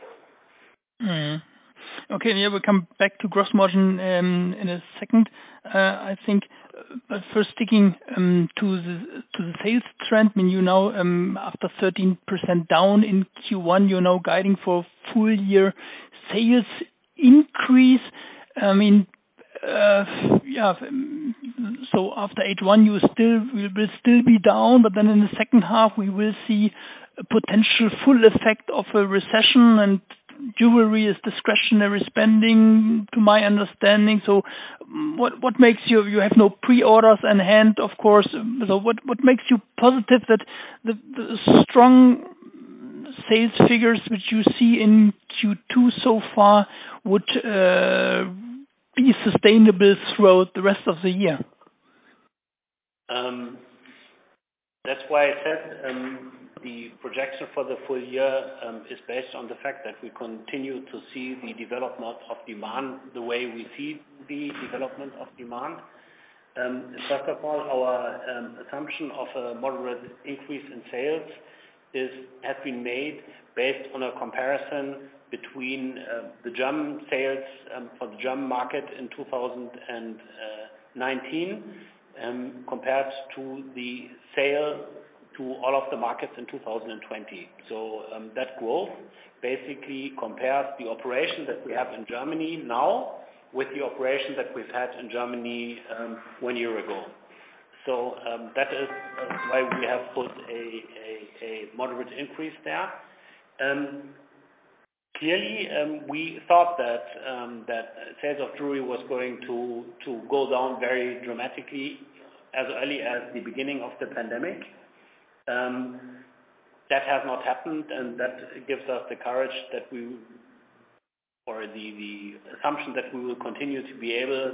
Mm. Okay, yeah, we'll come back to gross margin um, in a second, uh, I think. But first, sticking um, to the to the sales trend, I mean, you now um, after thirteen percent down in Q one, you're now guiding for full year sales increase. I mean, uh, yeah. So after H one, you still will, will still be down, but then in the second half, we will see a potential full effect of a recession, and jewelry is discretionary spending, to my understanding. So what what makes you, you have no pre-orders in hand, of course, so what, what makes you positive that the, the strong sales figures which you see in Q two so far would uh, be sustainable throughout the rest of the year? Um, that's why I said um, the projection for the full year um, is based on the fact that we continue to see the development of demand the way we see the development of demand. Um, first of all, our um, assumption of a moderate increase in sales is has been made based on a comparison between uh, the German sales um, for the German market in two thousand nineteen um, compared to the sale to all of the markets in two thousand twenty. So um, that growth basically compares the operation that we have in Germany now with the operation that we've had in Germany um, one year ago. So um, that is uh, why we have put a, a, a moderate increase there. Um, clearly, um, we thought that um, that sales of jewelry was going to, to go down very dramatically as early as the beginning of the pandemic. Um, that has not happened, and that gives us the courage that we, or the, the assumption that we will continue to be able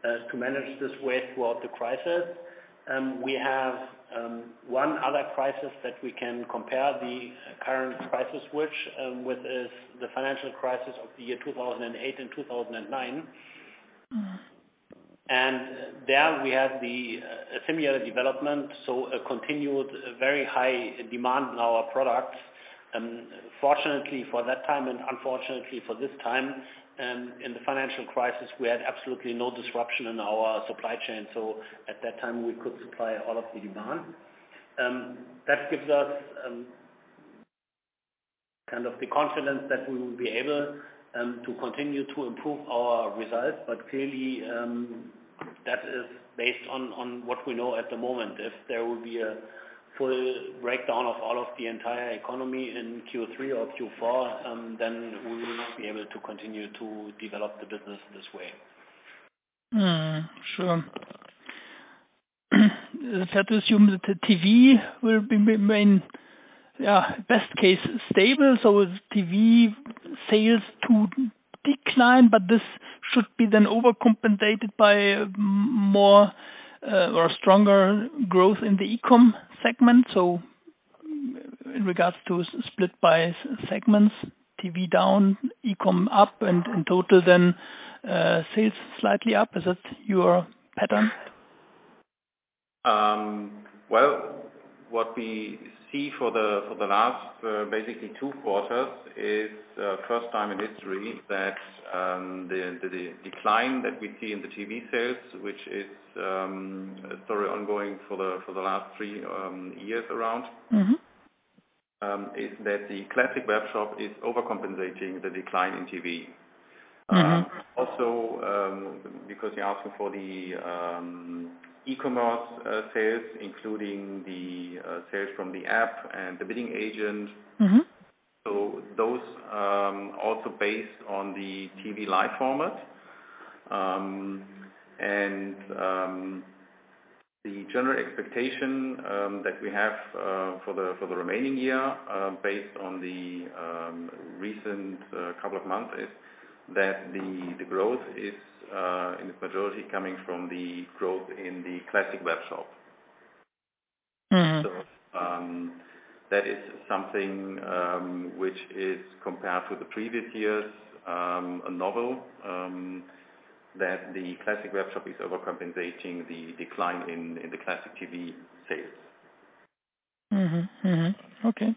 uh, to manage this way throughout the crisis. Um, we have um, one other crisis that we can compare the current crisis with, um, with is the financial crisis of the year two thousand eight and two thousand nine. Mm. And there we had the uh, similar development, so a continued uh, very high demand in our products. Um, fortunately for that time and unfortunately for this time, um, in the financial crisis we had absolutely no disruption in our supply chain, so at that time we could supply all of the demand. Um, that gives us um, kind of the confidence that we will be able um, to continue to improve our results, but clearly um, that is based on, on what we know at the moment. If there will be a full breakdown of all of the entire economy in Q three or Q four, um, then we will not be able to continue to develop the business this way. Mm, sure. Is it fair to assume that the T V will be remain, yeah, best case stable, so T V sales to decline, but this should be then overcompensated by more uh, or stronger growth in the e-com segment. So in regards to split by segments, T V down, e-com up, and in total then uh, sales slightly up. Is that your pattern? Um, well, what we see for the for the last uh, basically two quarters is uh, first time in history that um, the, the, the decline that we see in the T V sales, which is um, a story ongoing for the for the last three um, years around, mm-hmm. um, is that the classic web shop is overcompensating the decline in T V. Mm-hmm. Um, also, um, because you're asking for the um, e-commerce uh, sales, including the uh, sales from the app and the bidding agent. Mm-hmm. So those um, also based on the T V live format. Um, and um, the general expectation um, that we have uh, for the for the remaining year, uh, based on the um, recent uh, couple of months, is that the the growth is uh, in its majority coming from the growth in the classic web shop. Mm-hmm. So um, that is something um, which is compared to the previous years um, a novel, um, that the classic web shop is overcompensating the decline in, in the classic T V sales. Mm-hmm. Mm-hmm. Okay.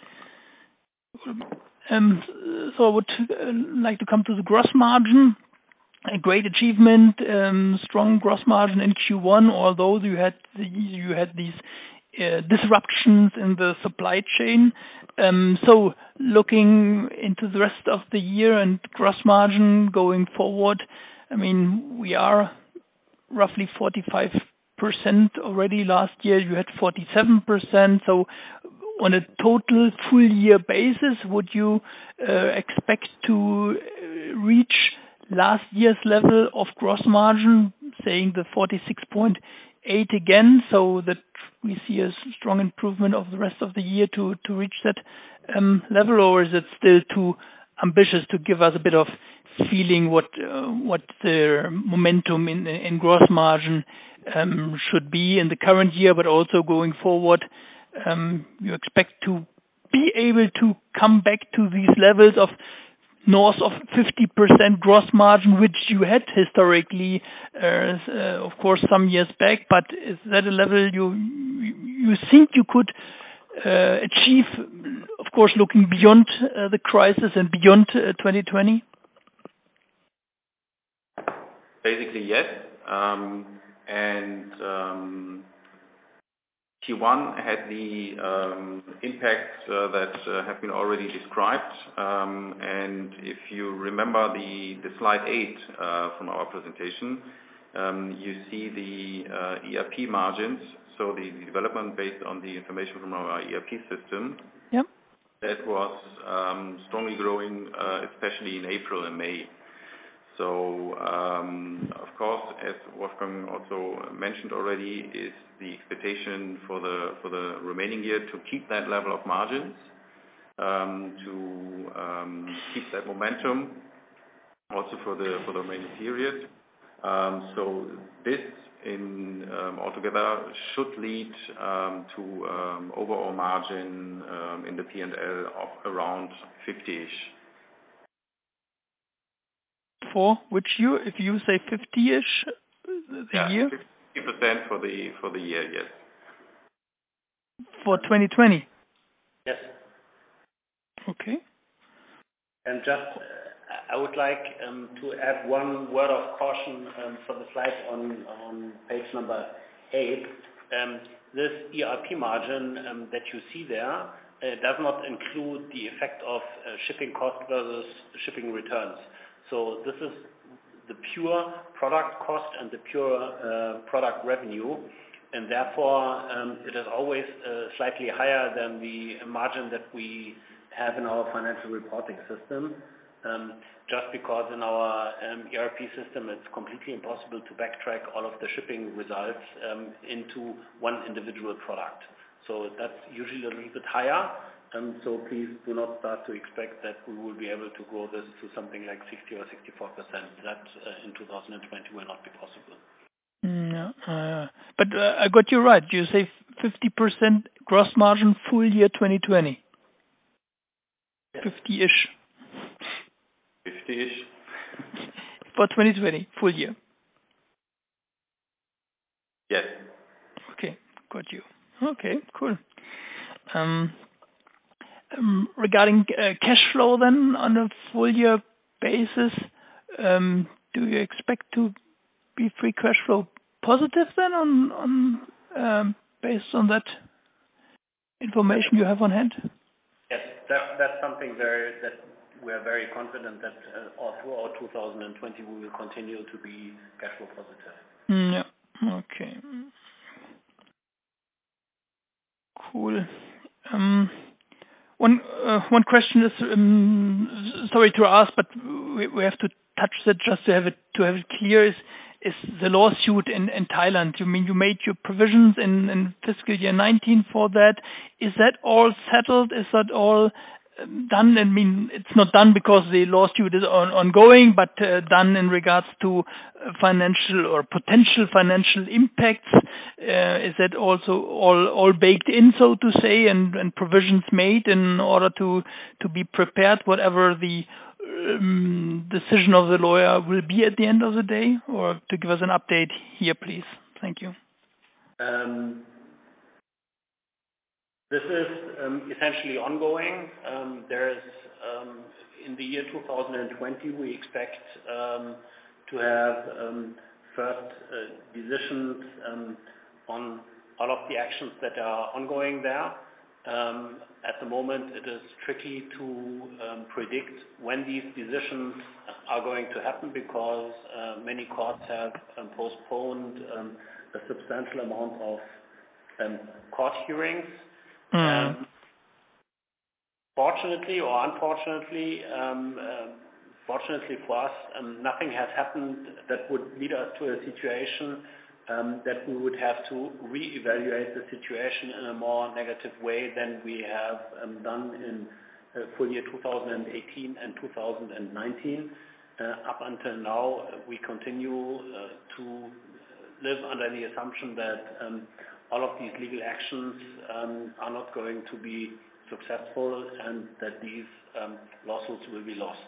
Um, so I would uh, like to come to the gross margin. A great achievement, um, strong gross margin in Q one, although you had the, you had these uh, disruptions in the supply chain. Um, so looking into the rest of the year and gross margin going forward, I mean, we are roughly forty-five percent already. Last year you had forty-seven percent. So on a total full year basis, would you uh, expect to uh, reach last year's level of gross margin, saying the forty-six point eight again, so that we see a strong improvement of the rest of the year to, to reach that um, level, or is it still too ambitious to give us a bit of feeling what uh, what the momentum in, in gross margin um, should be in the current year, but also going forward? Um, you expect to be able to come back to these levels of north of fifty percent gross margin, which you had historically, uh, uh, of course, some years back, but is that a level you you think you could uh, achieve, of course, looking beyond uh, the crisis and beyond uh, twenty twenty? Basically, yes. Um, and um, Q one had the um, impacts uh, that uh, have been already described. Um, and if you remember the, the slide eight uh, from our presentation, um, you see the uh, E R P margins, so the, the development based on the information from our E R P system. Yep. That was um, strongly growing, uh, especially in April and May. So, um, of course, as Wolfgang also mentioned already, is the expectation for the for the remaining year to keep that level of margins, um, to um, keep that momentum, also for the for the remaining period. Um, so this in um, altogether should lead um, to um, overall margin um, in the P and L of around fifty-ish. For which year? If you say fifty-ish the Yeah, year? fifty percent for the for the year, yes. For twenty twenty? Yes. Okay. And just, uh, I would like um, to add one word of caution um, for the slide on, on page number eight. Um, this E R P margin um, that you see there uh, does not include the effect of uh, shipping cost versus shipping returns. So this is the pure product cost and the pure uh, product revenue, and therefore um, it is always uh, slightly higher than the margin that we have in our financial reporting system, um, just because in our um, E R P system it's completely impossible to backtrack all of the shipping results um, into one individual product. So that's usually a little bit higher. Um, so please do not start to expect that we will be able to grow this to something like sixty or sixty-four percent. That uh, in two thousand twenty will not be possible. No, uh, but uh, I got you right. You say fifty percent gross margin full year twenty twenty. Yes. fifty-ish. fifty-ish. For twenty twenty, full year. Yes. Okay, got you. Okay, cool. Um, um, regarding uh, cash flow then on a full year basis, um, do you expect to be free cash flow positive then on, on um, based on that information you have on hand? Yes, that, that's something very that we are very confident that uh, all throughout two thousand twenty we will continue to be cash flow positive. Mm, yeah. Okay. Cool. Um, One uh, one question is, um, sorry to ask, but we we have to touch that just to have it to have it clear, is is the lawsuit in in Thailand. You mean you made your provisions in in fiscal year nineteen for that. Is that all settled? Is that all um, done? I mean, it's not done because the lawsuit is on- ongoing, but uh, done in regards to uh, financial or potential financial impacts. Uh, Is that also all all baked in, so to say, and and provisions made in order to to be prepared, whatever the um, decision of the lawyer will be at the end of the day? Or to give us an update here, please. Thank you. Um, This is um, essentially ongoing. Um, There is, um, in the year two thousand twenty, we expect um, to have um, first uh, decisions um, on all of the actions that are ongoing there. Um, At the moment, it is tricky to um, predict when these decisions are going to happen because uh, many courts have um, postponed um, a substantial amount of um, court hearings. Mm. Um, fortunately or unfortunately, um, uh, fortunately for us, um, nothing has happened that would lead us to a situation um, that we would have to reevaluate the situation in a more negative way than we have um, done in uh, full year two thousand eighteen and two thousand nineteen. Uh, up until now, uh, we continue uh, to live under the assumption that um, all of these legal actions um, are not going to be successful and that these um, lawsuits will be lost.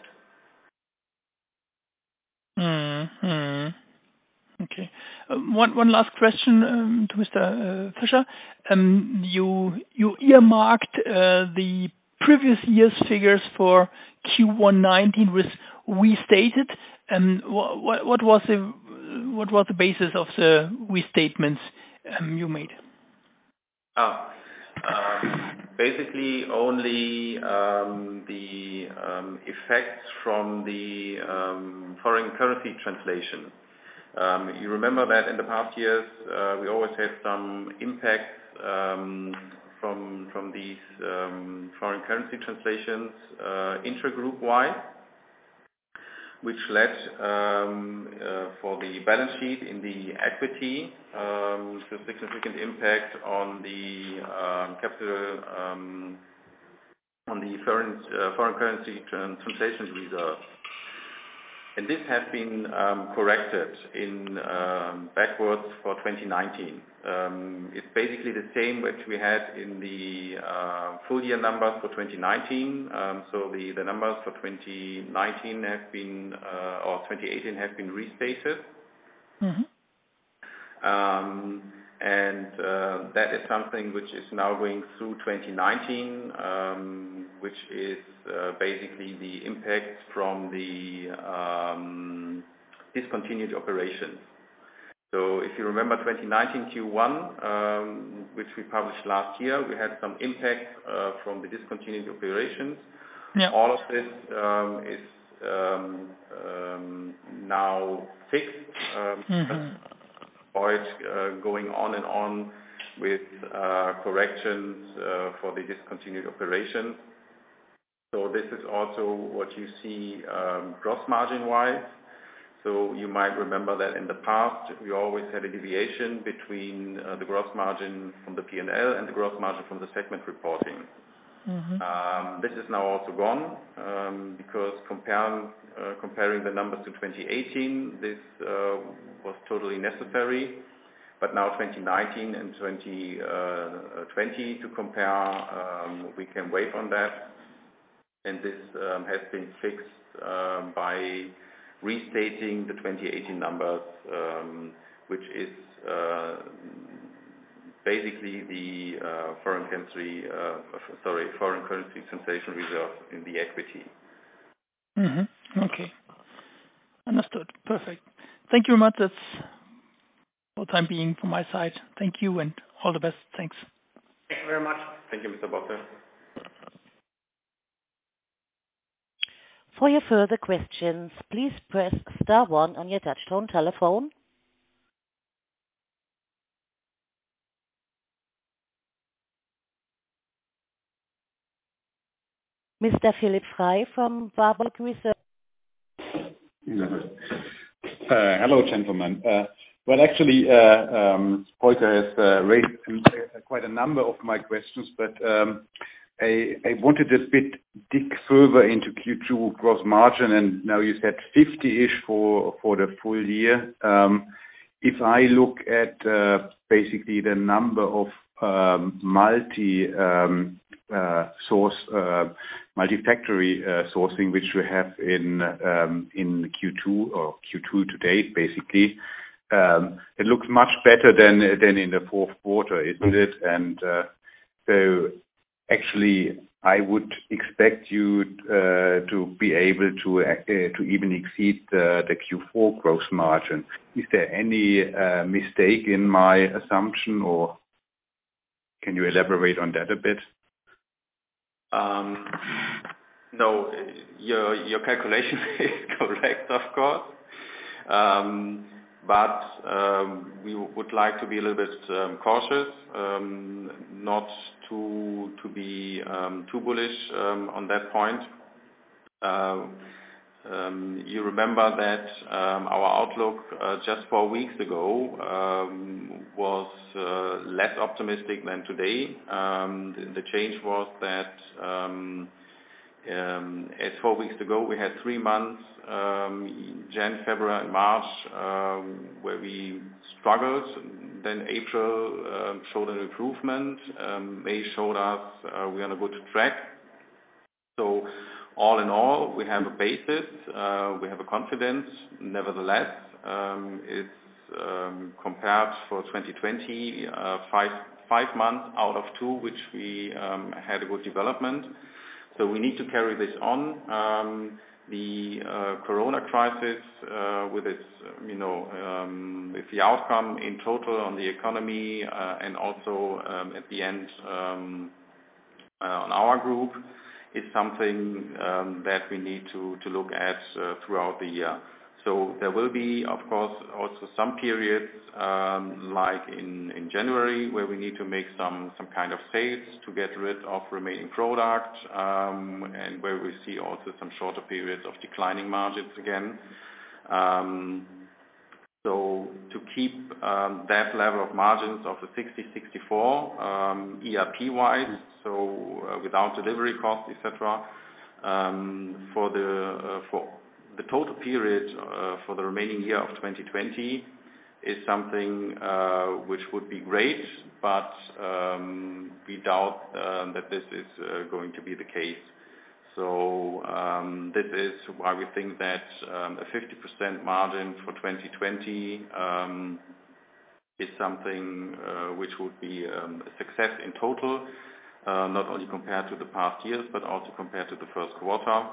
Mm-hmm. Okay. Um, One one last question um, to Mister uh, Fischer. Um, You you earmarked uh, the previous year's figures for Q one nineteen with restated. Um, wha- What what was the what was the basis of the restatements um, you made? Ah, um, Basically only um, the um, effects from the um, foreign currency translation. Um, You remember that in the past years, uh, we always had some impacts um, from from these um, foreign currency translations uh, intra-group wide, which led um, uh, for the balance sheet in the equity um, to significant impact on the um, capital um, on the foreign uh, foreign currency tran- translation reserve. And this has been um, corrected in um, backwards for twenty nineteen. Um, it's basically the same which we had in the uh, full year numbers for twenty nineteen. Um, so the, the numbers for twenty nineteen have been, uh, or twenty eighteen have been restated. Mm-hmm. Um, and uh, that is something which is now going through twenty nineteen, um, which is uh, basically the impact from the um, discontinued operations. So if you remember twenty nineteen Q one, um, which we published last year, we had some impact uh, from the discontinued operations. Yeah. All of this um, is um, um, now fixed. Um, mm-hmm. Avoid uh, going on and on with uh, corrections uh, for the discontinued operations. So this is also what you see um, gross margin-wise. So you might remember that in the past we always had a deviation between uh, the gross margin from the P and L and the gross margin from the segment reporting. Mm-hmm. Um, this is now also gone um, because comparing, uh, comparing the numbers to twenty eighteen, this uh, was totally necessary. But now twenty nineteen and twenty twenty to compare, um, we can waive on that. And this um, has been fixed um, by restating the twenty eighteen numbers, um, which is uh, basically the uh, foreign currency, uh, sorry, foreign currency translation reserve in the equity. Mm-hmm. Okay, understood. Perfect. Thank you very much. That's for the time being from my side. Thank you and all the best. Thanks. Thank you very much. Thank you, Mister Bosse. For your further questions, please press star one on your touchtone telephone. Mister Philipp Frey from Warburg Research. Uh, hello, gentlemen. Uh, well, actually, uh, um, Volker has uh, raised uh, quite a number of my questions, but um, I, I wanted a bit dig further into Q two gross margin, and now you said fifty-ish for for the full year. Um, if I look at uh, basically the number of um, multi um, uh, source, uh, multi-factory uh, sourcing, which we have in um, in Q two or Q two to date, basically, um, it looks much better than than in the fourth quarter, isn't it? And uh, so. Actually, I would expect you uh, to be able to uh, to even exceed the, the Q four gross margin. Is there any uh, mistake in my assumption, or can you elaborate on that a bit? Um, no, your your calculation is correct, of course. Um, But um, we would like to be a little bit um, cautious, um, not to to be um, too bullish um, on that point. Uh, um, you remember that um, our outlook uh, just four weeks ago um, was uh, less optimistic than today. Um, the, the change was that um, Um, as four weeks ago, we had three months, um, Jan, February, and March, um, where we struggled. Then April um, showed an improvement. Um, May showed us uh, we're on a good track. So all in all, we have a basis, uh, we have a confidence. Nevertheless, um, it's um, compared for twenty twenty, uh, five, five months out of two, which we um, had a good development. So we need to carry this on. Um, the uh, Corona crisis, uh, with its, you know, um, with the outcome in total on the economy uh, and also um, at the end um, uh, on our group, is something um, that we need to, to look at uh, throughout the year. So there will be, of course, also some periods um, like in, in January where we need to make some, some kind of sales to get rid of remaining product, um, and where we see also some shorter periods of declining margins again. Um, so to keep um, that level of margins of the sixty sixty-four um, E R P-wise, so uh, without delivery costs, et cetera, um, for the uh, for the total period uh, for the remaining year of twenty twenty is something uh, which would be great, but um, we doubt uh, that this is uh, going to be the case. So um, this is why we think that um, a fifty percent margin for twenty twenty um, is something uh, which would be um, a success in total, uh, not only compared to the past years, but also compared to the first quarter.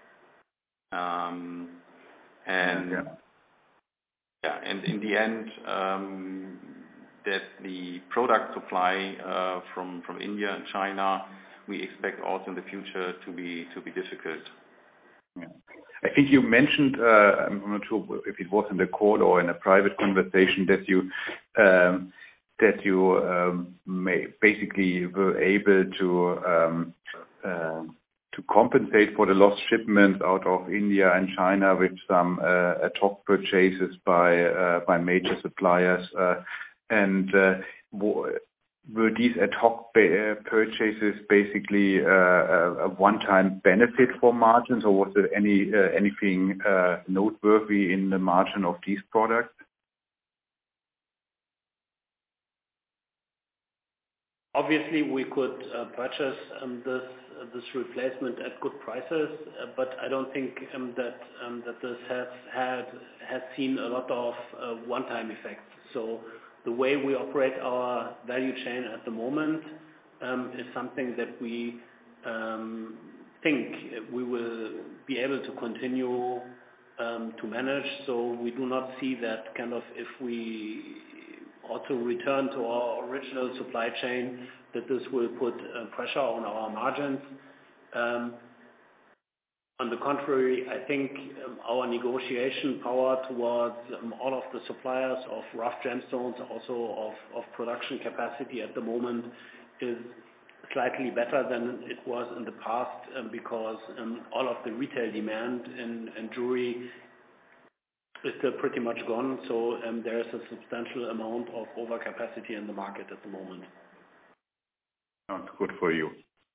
Um, and yeah. yeah, and in the end, um, that the product supply uh, from from India and China, we expect also in the future to be to be difficult. Yeah. I think you mentioned, uh, I'm not sure if it was in the call or in a private conversation, that you um, that you um, may basically were able to um, uh, to compensate for the lost shipments out of India and China with some uh, ad hoc purchases by uh, by major suppliers, uh, and uh, w- were these ad hoc ba- purchases basically uh, a one-time benefit for margins, or was there any uh, anything uh, noteworthy in the margin of these products? Obviously, we could uh, purchase um, this uh, this replacement at good prices, uh, but I don't think um, that um, that this has had has seen a lot of uh, one-time effects. So the way we operate our value chain at the moment um, is something that we um, think we will be able to continue um, to manage. So we do not see that kind of if we also return to our original supply chain, that this will put uh, pressure on our margins. Um, on the contrary, I think um, our negotiation power towards um, all of the suppliers of rough gemstones, also of, of production capacity at the moment, is slightly better than it was in the past, um, because um, all of the retail demand in, in jewelry is still pretty much gone, so um, there is a substantial amount of overcapacity in the market at the moment. Sounds good for you.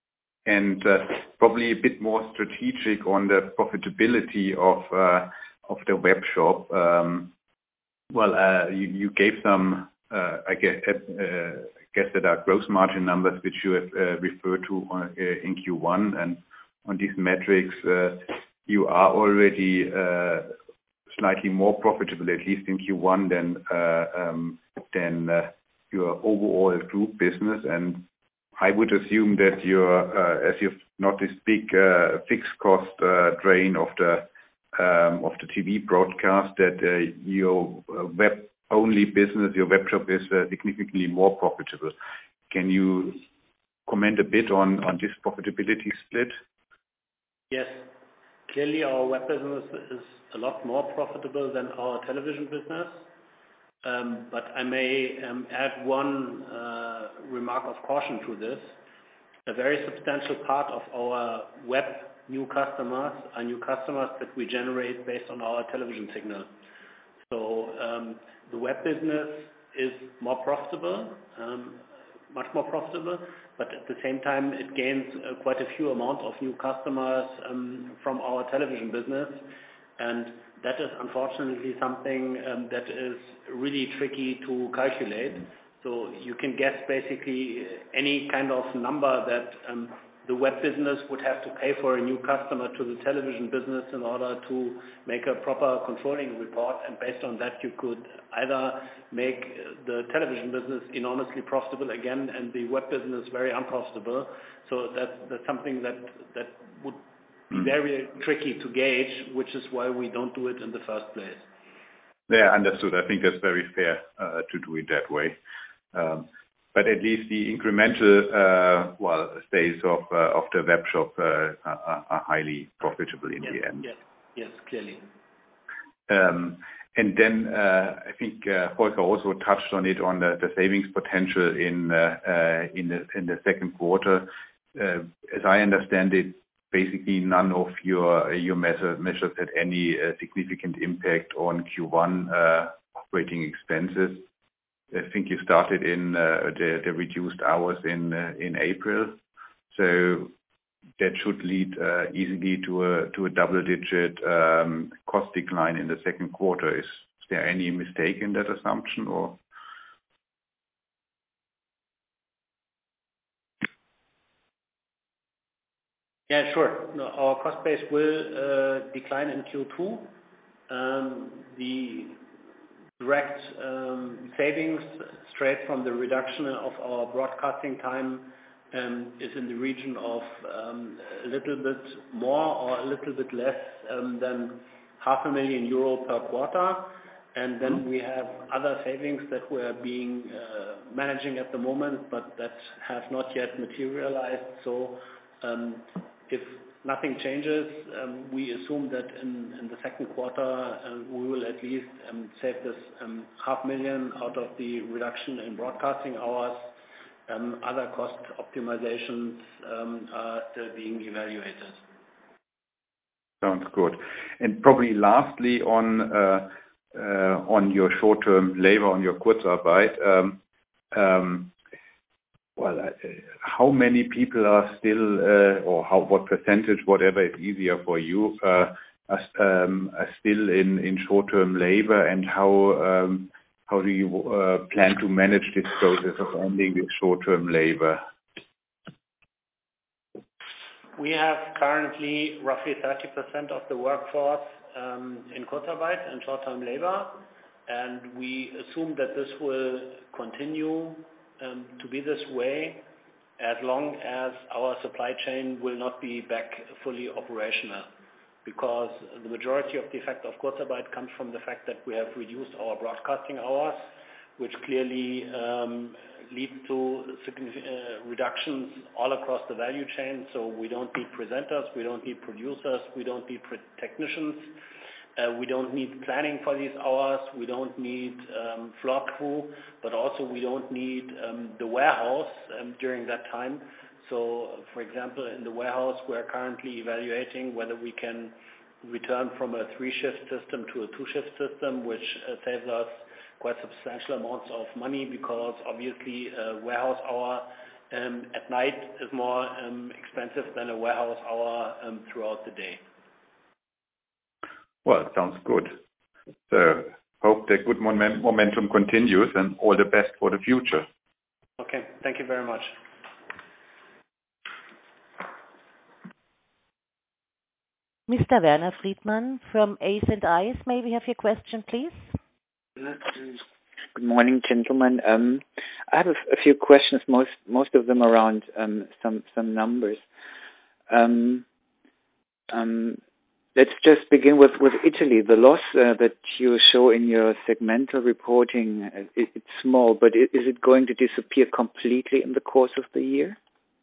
And uh, probably a bit more strategic on the profitability of uh, of the web shop. Um, well, uh, you, you gave some, uh, I guess, uh, I guess that are gross margin numbers which you have uh, referred to on, uh, in Q one, and on these metrics, uh, you are already uh, slightly more profitable, at least in Q one, than uh, um, than uh, your overall group business. And I would assume that your, uh, as you've not this big uh, fixed cost uh, drain of the um, of the T V broadcast, that uh, your web-only business, your web shop, is uh, significantly more profitable. Can you comment a bit on on this profitability split? Yes. Clearly, our web business is a lot more profitable than our television business. Um, but I may um, add one uh, remark of caution to this. A very substantial part of our web new customers are new customers that we generate based on our television signal. So um, the web business is more profitable, um, much more profitable, but at the same time it gains uh, quite a few amount of new customers um, from our television business. And that is unfortunately something um, that is really tricky to calculate. So you can guess basically any kind of number that um, the web business would have to pay for a new customer to the television business in order to make a proper controlling report. And based on that, you could either make the television business enormously profitable again and the web business very unprofitable. So that, that's something that, that would be very tricky to gauge, which is why we don't do it in the first place. Yeah, understood. I think that's very fair uh, to do it that way. Um, but at least the incremental, uh, well, sales of uh, of the web shop uh, are, are highly profitable in yes, the end. Yes, yes, clearly. Um, and then uh, I think uh, Volker also touched on it, on the, the savings potential in uh, uh, in the in the second quarter. Uh, as I understand it, basically none of your your measure, measures had any uh, significant impact on Q one uh, operating expenses. I think you started in uh, the, the reduced hours in uh, in April. So that should lead uh, easily to a to a double-digit um, cost decline in the second quarter. Is there any mistake in that assumption, or? Yeah, sure. No, our cost base will uh, decline in Q two. Um, the direct um, savings straight from the reduction of our broadcasting time um, is in the region of um, a little bit more or a little bit less um, than half a million euro per quarter. And then we have other savings that we're being uh, managing at the moment, but that have not yet materialized. So um, if nothing changes, um, we assume that in, in the second quarter um, we will at least um, save this um, half million out of the reduction in broadcasting hours. Um, other cost optimizations um, are still being evaluated. Sounds good. And probably lastly on uh, uh, on your short-term labor, on your Kurzarbeit, um, um, well, uh, how many people are still, uh, or how what percentage, whatever is easier for you, uh, are, um, are still in, in short-term labor, and how um, how do you uh, plan to manage this process of ending with short-term labor? We have currently roughly thirty percent of the workforce um, in Kurzarbeit and short-term labor, and we assume that this will continue um, to be this way as long as our supply chain will not be back fully operational, because the majority of the effect of Kurzarbeit comes from the fact that we have reduced our broadcasting hours, which clearly um, leads to significant uh, reductions all across the value chain. So we don't need presenters, we don't need producers, we don't need technicians, uh, we don't need planning for these hours, we don't need um, floor crew, but also we don't need um, the warehouse um, during that time. So, for example, in the warehouse, we're currently evaluating whether we can return from a three-shift system to a two-shift system, which uh, saves us quite substantial amounts of money, because obviously a warehouse hour um, at night is more um, expensive than a warehouse hour um, throughout the day. Well, it sounds good. So hope the good moment, momentum continues, and all the best for the future. Okay, thank you very much. Mister Werner Friedmann from Ace and Ice, may we have your question, please? Good morning, gentlemen. Um, I have a, a few questions, most most of them around um, some some numbers. Um, um, let's just begin with, with Italy. The loss uh, that you show in your segmental reporting, uh, it, it's small, but is it going to disappear completely in the course of the year?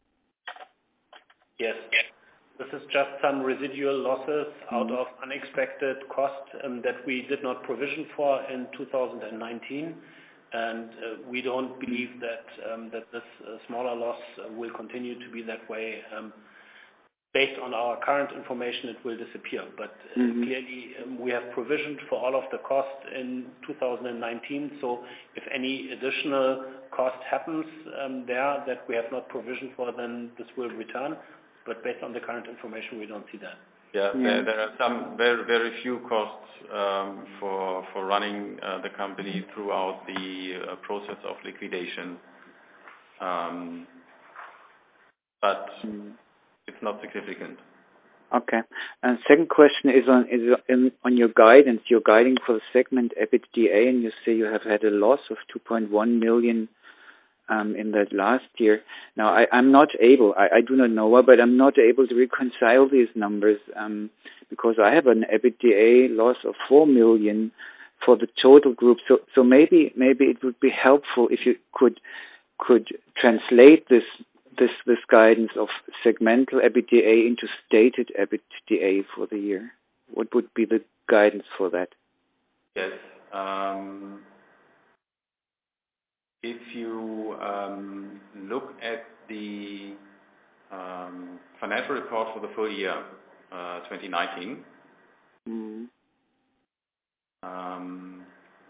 Yes. This is just some residual losses out of unexpected costs um, that we did not provision for in two thousand nineteen, and uh, we don't believe that um, that this uh, smaller loss uh, will continue to be that way. Um, based on our current information, it will disappear. But uh, mm-hmm. clearly, um, we have provisioned for all of the costs in two thousand nineteen. So, if any additional cost happens um, there that we have not provisioned for, then this will return. But based on the current information, we don't see that. Yeah, yeah. There, there are some very, very few costs um, for for running uh, the company throughout the uh, process of liquidation, um, but mm. it's not significant. Okay. And second question is on is in, on your guidance. You're guiding for the segment EBITDA, and you say you have had a loss of two point one million. Um, in that last year. Now, I, I'm not able, I, I do not know why, but I'm not able to reconcile these numbers um, because I have an EBITDA loss of four million for the total group. So, so maybe, maybe it would be helpful if you could could translate this this this guidance of segmental EBITDA into stated EBITDA for the year. What would be the guidance for that? Yes. Um If you um, look at the um, financial report for the full year uh, twenty nineteen, mm. um,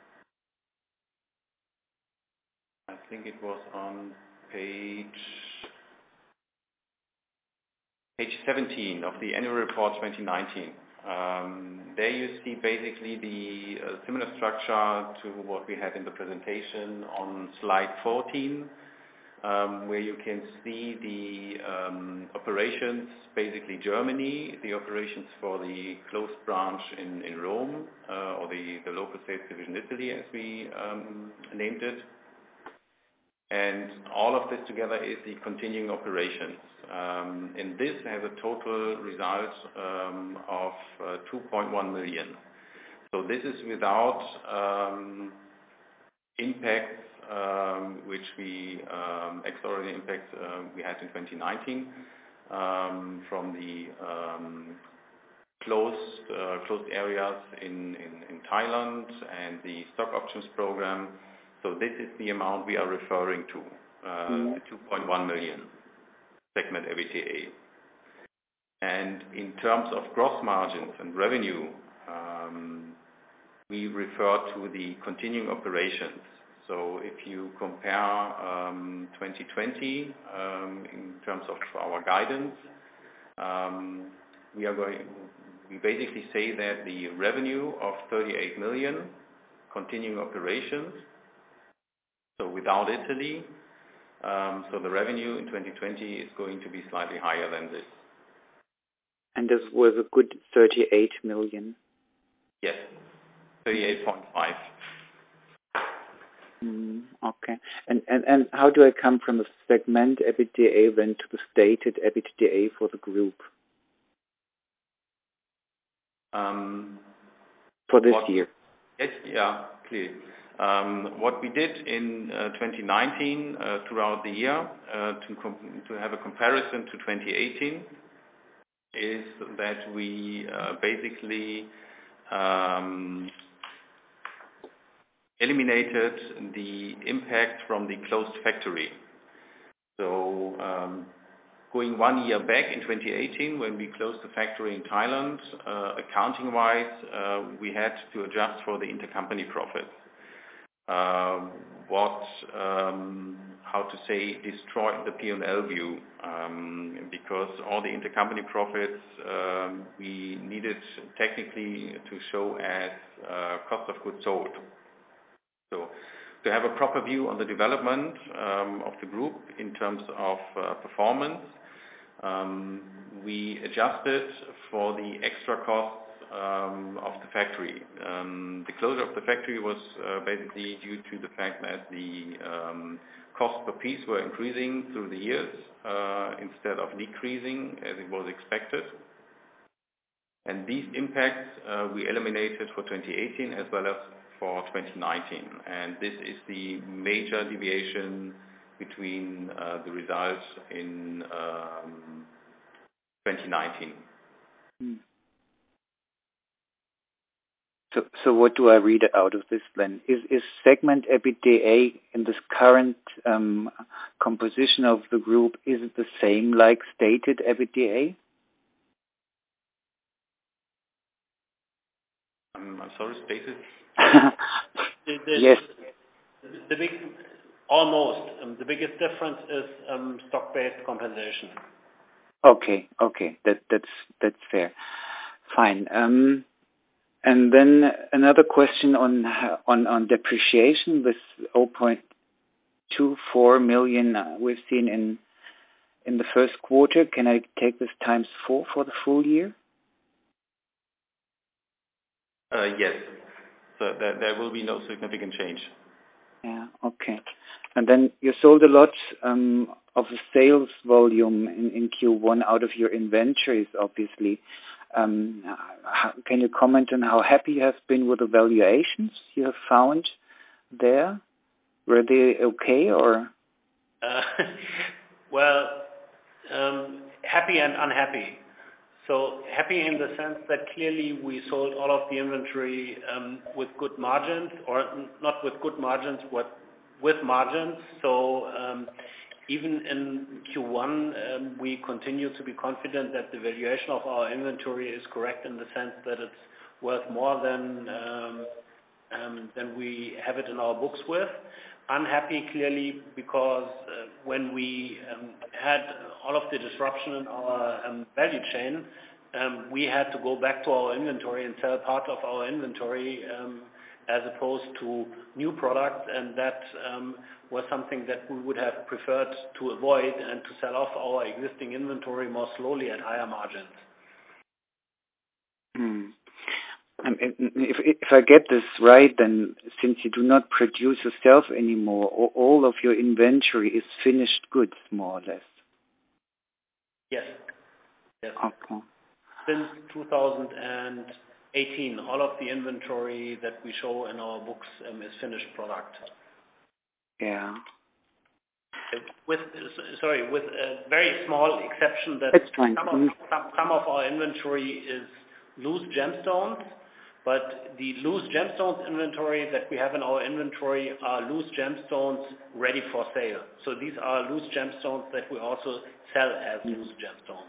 I think it was on page page seventeen of the annual report twenty nineteen. Um, there you see basically the uh, similar structure to what we had in the presentation on slide fourteen, um, where you can see the um, operations, basically Germany, the operations for the closed branch in, in Rome, uh, or the, the local sales division Italy as we um, named it. And all of this together is the continuing operations. Um, and this has a total result um, of uh, two point one million. So this is without um, impacts, um, which we, um, extraordinary impacts uh, we had in twenty nineteen um, from the um, closed, uh, closed areas in, in, in Thailand and the stock options program. So this is the amount we are referring to, uh, mm-hmm. the two point one million segment EBITDA. And in terms of gross margins and revenue, um, we refer to the continuing operations. So if you compare um, twenty twenty um, in terms of our guidance, um, we are going. We basically say that the revenue of thirty-eight million continuing operations. So without Italy, um, so the revenue in twenty twenty is going to be slightly higher than this. And this was a good thirty-eight million. Yes, thirty-eight point five. Mm, okay. And, and and how do I come from the segment EBITDA then to the stated EBITDA for the group? Um, for this what, year? Yes, yeah, clearly. Um, what we did in uh, twenty nineteen uh, throughout the year uh, to, com- to have a comparison to twenty eighteen is that we uh, basically um, eliminated the impact from the closed factory. So um, going one year back in twenty eighteen, when we closed the factory in Thailand, uh, accounting-wise, uh, we had to adjust for the intercompany profits. Uh, what, um, how to say, destroyed the P and L view, um, because all the intercompany profits um, we needed technically to show as uh, cost of goods sold. So to have a proper view on the development um, of the group in terms of uh, performance, um, we adjusted for the extra costs Um, of the factory. Um, the closure of the factory was uh, basically due to the fact that the um, cost per piece were increasing through the years uh, instead of decreasing as it was expected. And these impacts uh, we eliminated for twenty eighteen as well as for twenty nineteen. And this is the major deviation between uh, the results in um, twenty nineteen. Hmm. So, so what do I read out of this then? Is, is segment EBITDA in this current um, composition of the group, is it the same like stated EBITDA? Um, I'm sorry, stated? the, the, yes. The big, almost. Um, the biggest difference is um, stock-based compensation. Okay, okay, that that's that's fair. Fine. Um, And then another question on on, on depreciation. This zero point two four million uh, we've seen in in the first quarter. Can I take this times four for the full year? Uh, yes. So there, there will be no significant change. Yeah. Okay. And then you sold a lot um, of the sales volume in, in Q one out of your inventories, obviously. Um, how, can you comment on how happy you have been with the valuations you have found there? Were they okay or? Uh, well, um, happy and unhappy. So happy in the sense that clearly we sold all of the inventory um, with good margins, or not with good margins, but with margins. So um, even in Q one, um, we continue to be confident that the valuation of our inventory is correct in the sense that it's worth more than um, um, than we have it in our books with. Unhappy clearly because uh, when we um, had all of the disruption in our um, value chain, um, we had to go back to our inventory and sell part of our inventory um, as opposed to new products, and that um, was something that we would have preferred to avoid and to sell off our existing inventory more slowly at higher margins. Hmm. Um, if, if I get this right, then since you do not produce yourself anymore, all of your inventory is finished goods, more or less. Yes. Yes. Okay. Since two thousand eighteen, all of the inventory that we show in our books um, is finished product. Yeah. With sorry, with a very small exception that That's fine. some of, some, some of our inventory is loose gemstones, but the loose gemstones inventory that we have in our inventory are loose gemstones ready for sale. So these are loose gemstones that we also sell as loose gemstones.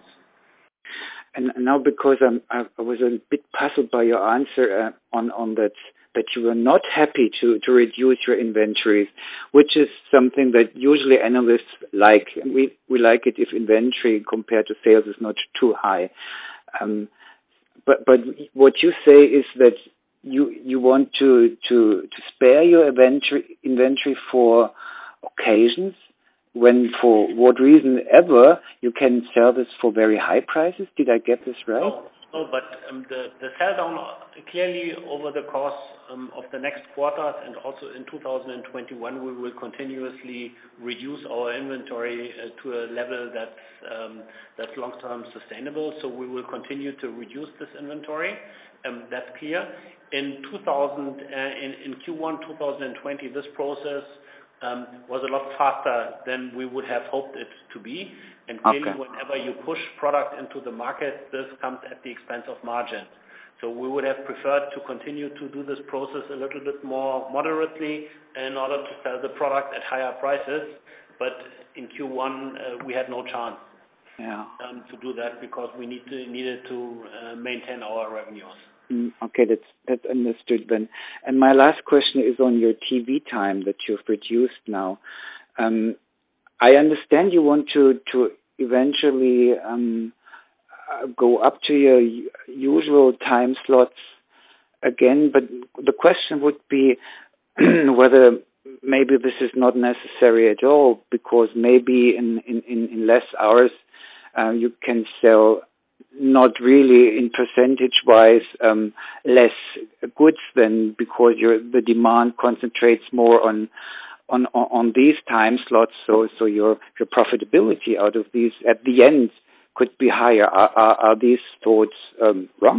And now, because I'm, I was a bit puzzled by your answer uh, on on that that you were not happy to, to reduce your inventories, which is something that usually analysts like. We we like it if inventory compared to sales is not too high. Um, but but what you say is that you you want to to, to spare your inventory inventory for occasions when, for what reason ever, you can sell this for very high prices. Did I get this right? No, no, but um, the, the sell down clearly over the course um, of the next quarters and also in two thousand twenty-one, we will continuously reduce our inventory uh, to a level that's, um, that's long-term sustainable. So we will continue to reduce this inventory. Um, that's clear. In two thousand, uh, in, in Q one twenty twenty, this process Um, was a lot faster than we would have hoped it to be. And clearly, Okay. whenever you push product into the market, this comes at the expense of margin. So we would have preferred to continue to do this process a little bit more moderately in order to sell the product at higher prices. But in Q one, uh, we had no chance Yeah. um, to do that because we need to, needed to uh, maintain our revenues. Mm, okay, that's that's understood then. And my last question is on your T V time that you've reduced now. Um, I understand you want to to eventually um, uh, go up to your usual time slots again, but the question would be whether maybe this is not necessary at all, because maybe in in, in less hours uh, you can sell not really in percentage-wise um, less goods than, because your the demand concentrates more on on on these time slots. So so your your profitability out of these at the end could be higher. Are are, are these thoughts um, wrong?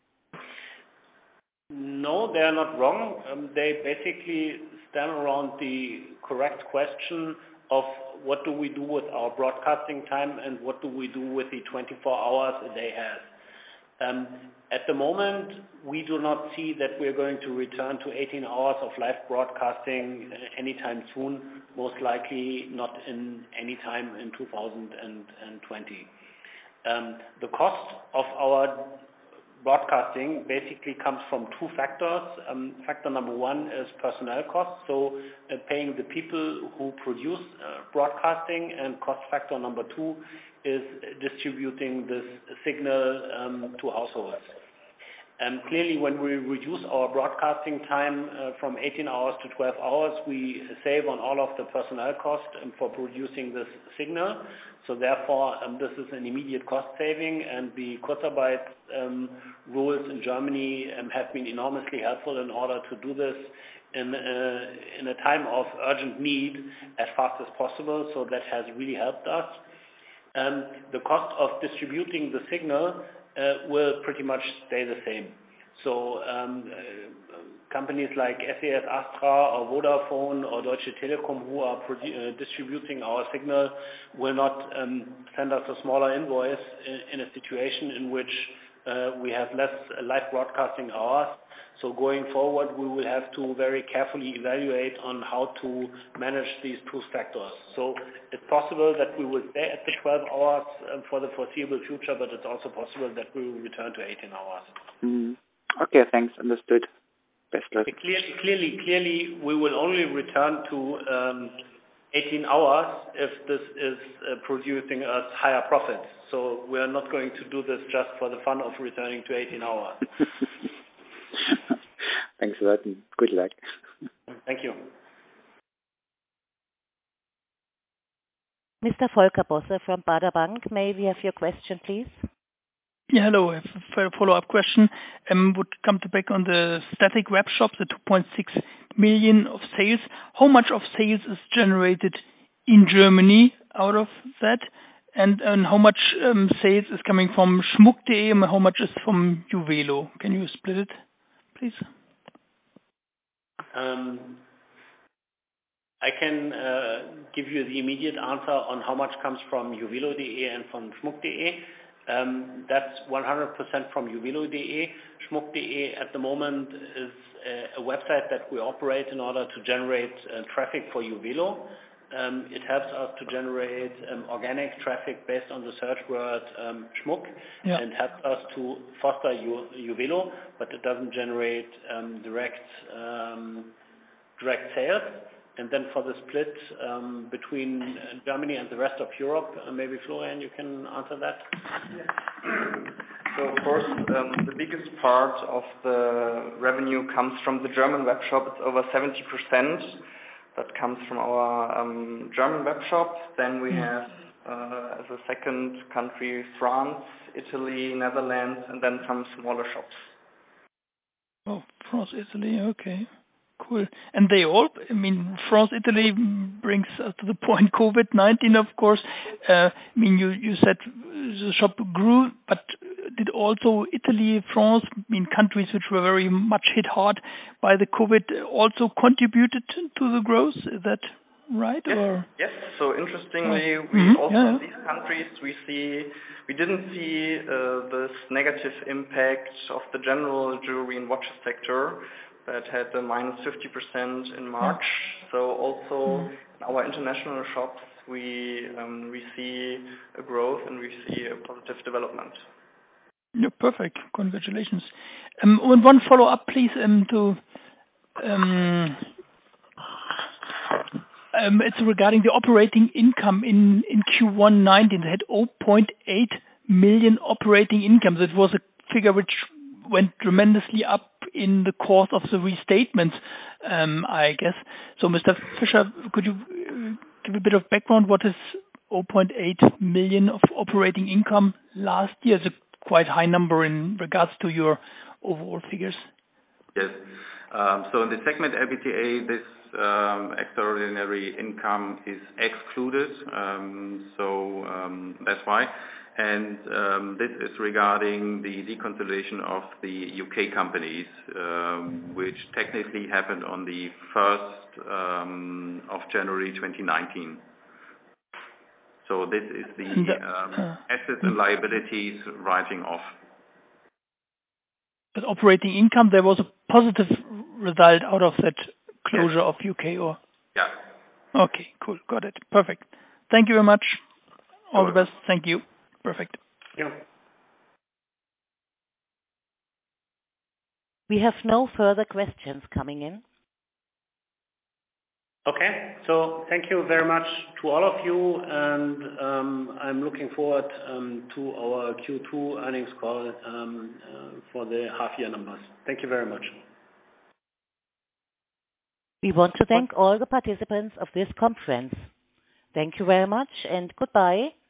No, they are not wrong. Um, they basically stem around the correct question of what do we do with our broadcasting time and what do we do with the twenty-four hours a day has. Um, at the moment, we do not see that we're going to return to eighteen hours of live broadcasting anytime soon, most likely not in any time in two thousand twenty. Um, the cost of our broadcasting basically comes from two factors. Um, factor number one is personnel costs, so uh, paying the people who produce uh, broadcasting, and cost factor number two is distributing this signal um, to households. Um, clearly, when we reduce our broadcasting time uh, from eighteen hours to twelve hours, we save on all of the personnel cost um, for producing this signal. So therefore, um, this is an immediate cost saving, and the Kurzarbeit um, rules in Germany um, have been enormously helpful in order to do this in, uh, in a time of urgent need as fast as possible. So that has really helped us. Um, the cost of distributing the signal uh, will pretty much stay the same. So um, uh, companies like S E S Astra or Vodafone or Deutsche Telekom, who are produ- uh, distributing our signal, will not um, send us a smaller invoice in, in a situation in which uh, we have less live broadcasting hours. So going forward, we will have to very carefully evaluate on how to manage these two factors. So it's possible that we will stay at the twelve hours um, for the foreseeable future, but it's also possible that we will return to eighteen hours. Mm. Okay, thanks. Understood. Best luck. Clearly, clearly, clearly, we will only return to um, eighteen hours if this is uh, producing us higher profits. So we are not going to do this just for the fun of returning to eighteen hours. Thanks a lot and good luck. Thank you. Mister Volker Bosse from Baader Bank, may we have your question, please? Yeah, hello. I have a follow-up question. Um, would come to back on the static web shop, the two point six million of sales. How much of sales is generated in Germany out of that? And, and how much um, sales is coming from schmuck dot de and how much is from Juvelo? Can you split it, please? Um, I can uh, give you the immediate answer on how much comes from Juvelo dot de and from schmuck dot de. Um, that's one hundred percent from Juvelo dot de. schmuck dot de at the moment is a, a website that we operate in order to generate uh, traffic for Juvelo. Um, it helps us to generate um, organic traffic based on the search word um, schmuck, yeah. and helps us to foster Ju- Juvelo, but it doesn't generate um, direct um, direct sales. And then for the split um, between Germany and the rest of Europe, uh, maybe Florian, you can answer that. So of course, um, the biggest part of the revenue comes from the German web shop. It's over seventy percent. That comes from our um, German web shop. Then we have, uh, as a second country, France, Italy, Netherlands, and then some smaller shops. Oh, France, Italy, okay. Cool. And they all, I mean, France, Italy brings us to the point COVID nineteen, of course. Uh, I mean, you, you said the shop grew, but did also Italy, France, I mean, countries which were very much hit hard by the COVID also contributed to the growth? Is that right? Yes. Or? Yes. So interestingly, oh. we mm-hmm. also yeah. in these countries, we see, we didn't see uh, this negative impact of the general jewelry and watches sector that had a minus fifty percent in March. Yeah. So also mm. in our international shops, we um, we see a growth and we see a positive development. Yeah, perfect. Congratulations. Um, and one follow-up, please, um, to um, um, it's regarding the operating income in, in Q one nineteen. They had zero point eight million operating income. That was a figure which went tremendously up in the course of the restatements, um, I guess. So, Mister Fischer, could you uh, give a bit of background? What is zero point eight million of operating income last year? It's a quite high number in regards to your overall figures. Yes. Um, so in the segment E B T A, this um, extraordinary income is excluded. Um, so um, that's why. And um, this is regarding the deconsolidation of the U K companies, um, which technically happened on the first um, of January twenty nineteen. So this is the um, uh, assets and liabilities writing off. But operating income, there was a positive result out of that closure yes. of U K, or? Yeah. Okay, cool. Got it. Perfect. Thank you very much. All Good. the best. Thank you. Perfect. Yeah. We have no further questions coming in. Okay, so thank you very much to all of you, and um, I'm looking forward um, to our Q two earnings call um, uh, for the half-year numbers. Thank you very much. We want to thank all the participants of this conference. Thank you very much and goodbye.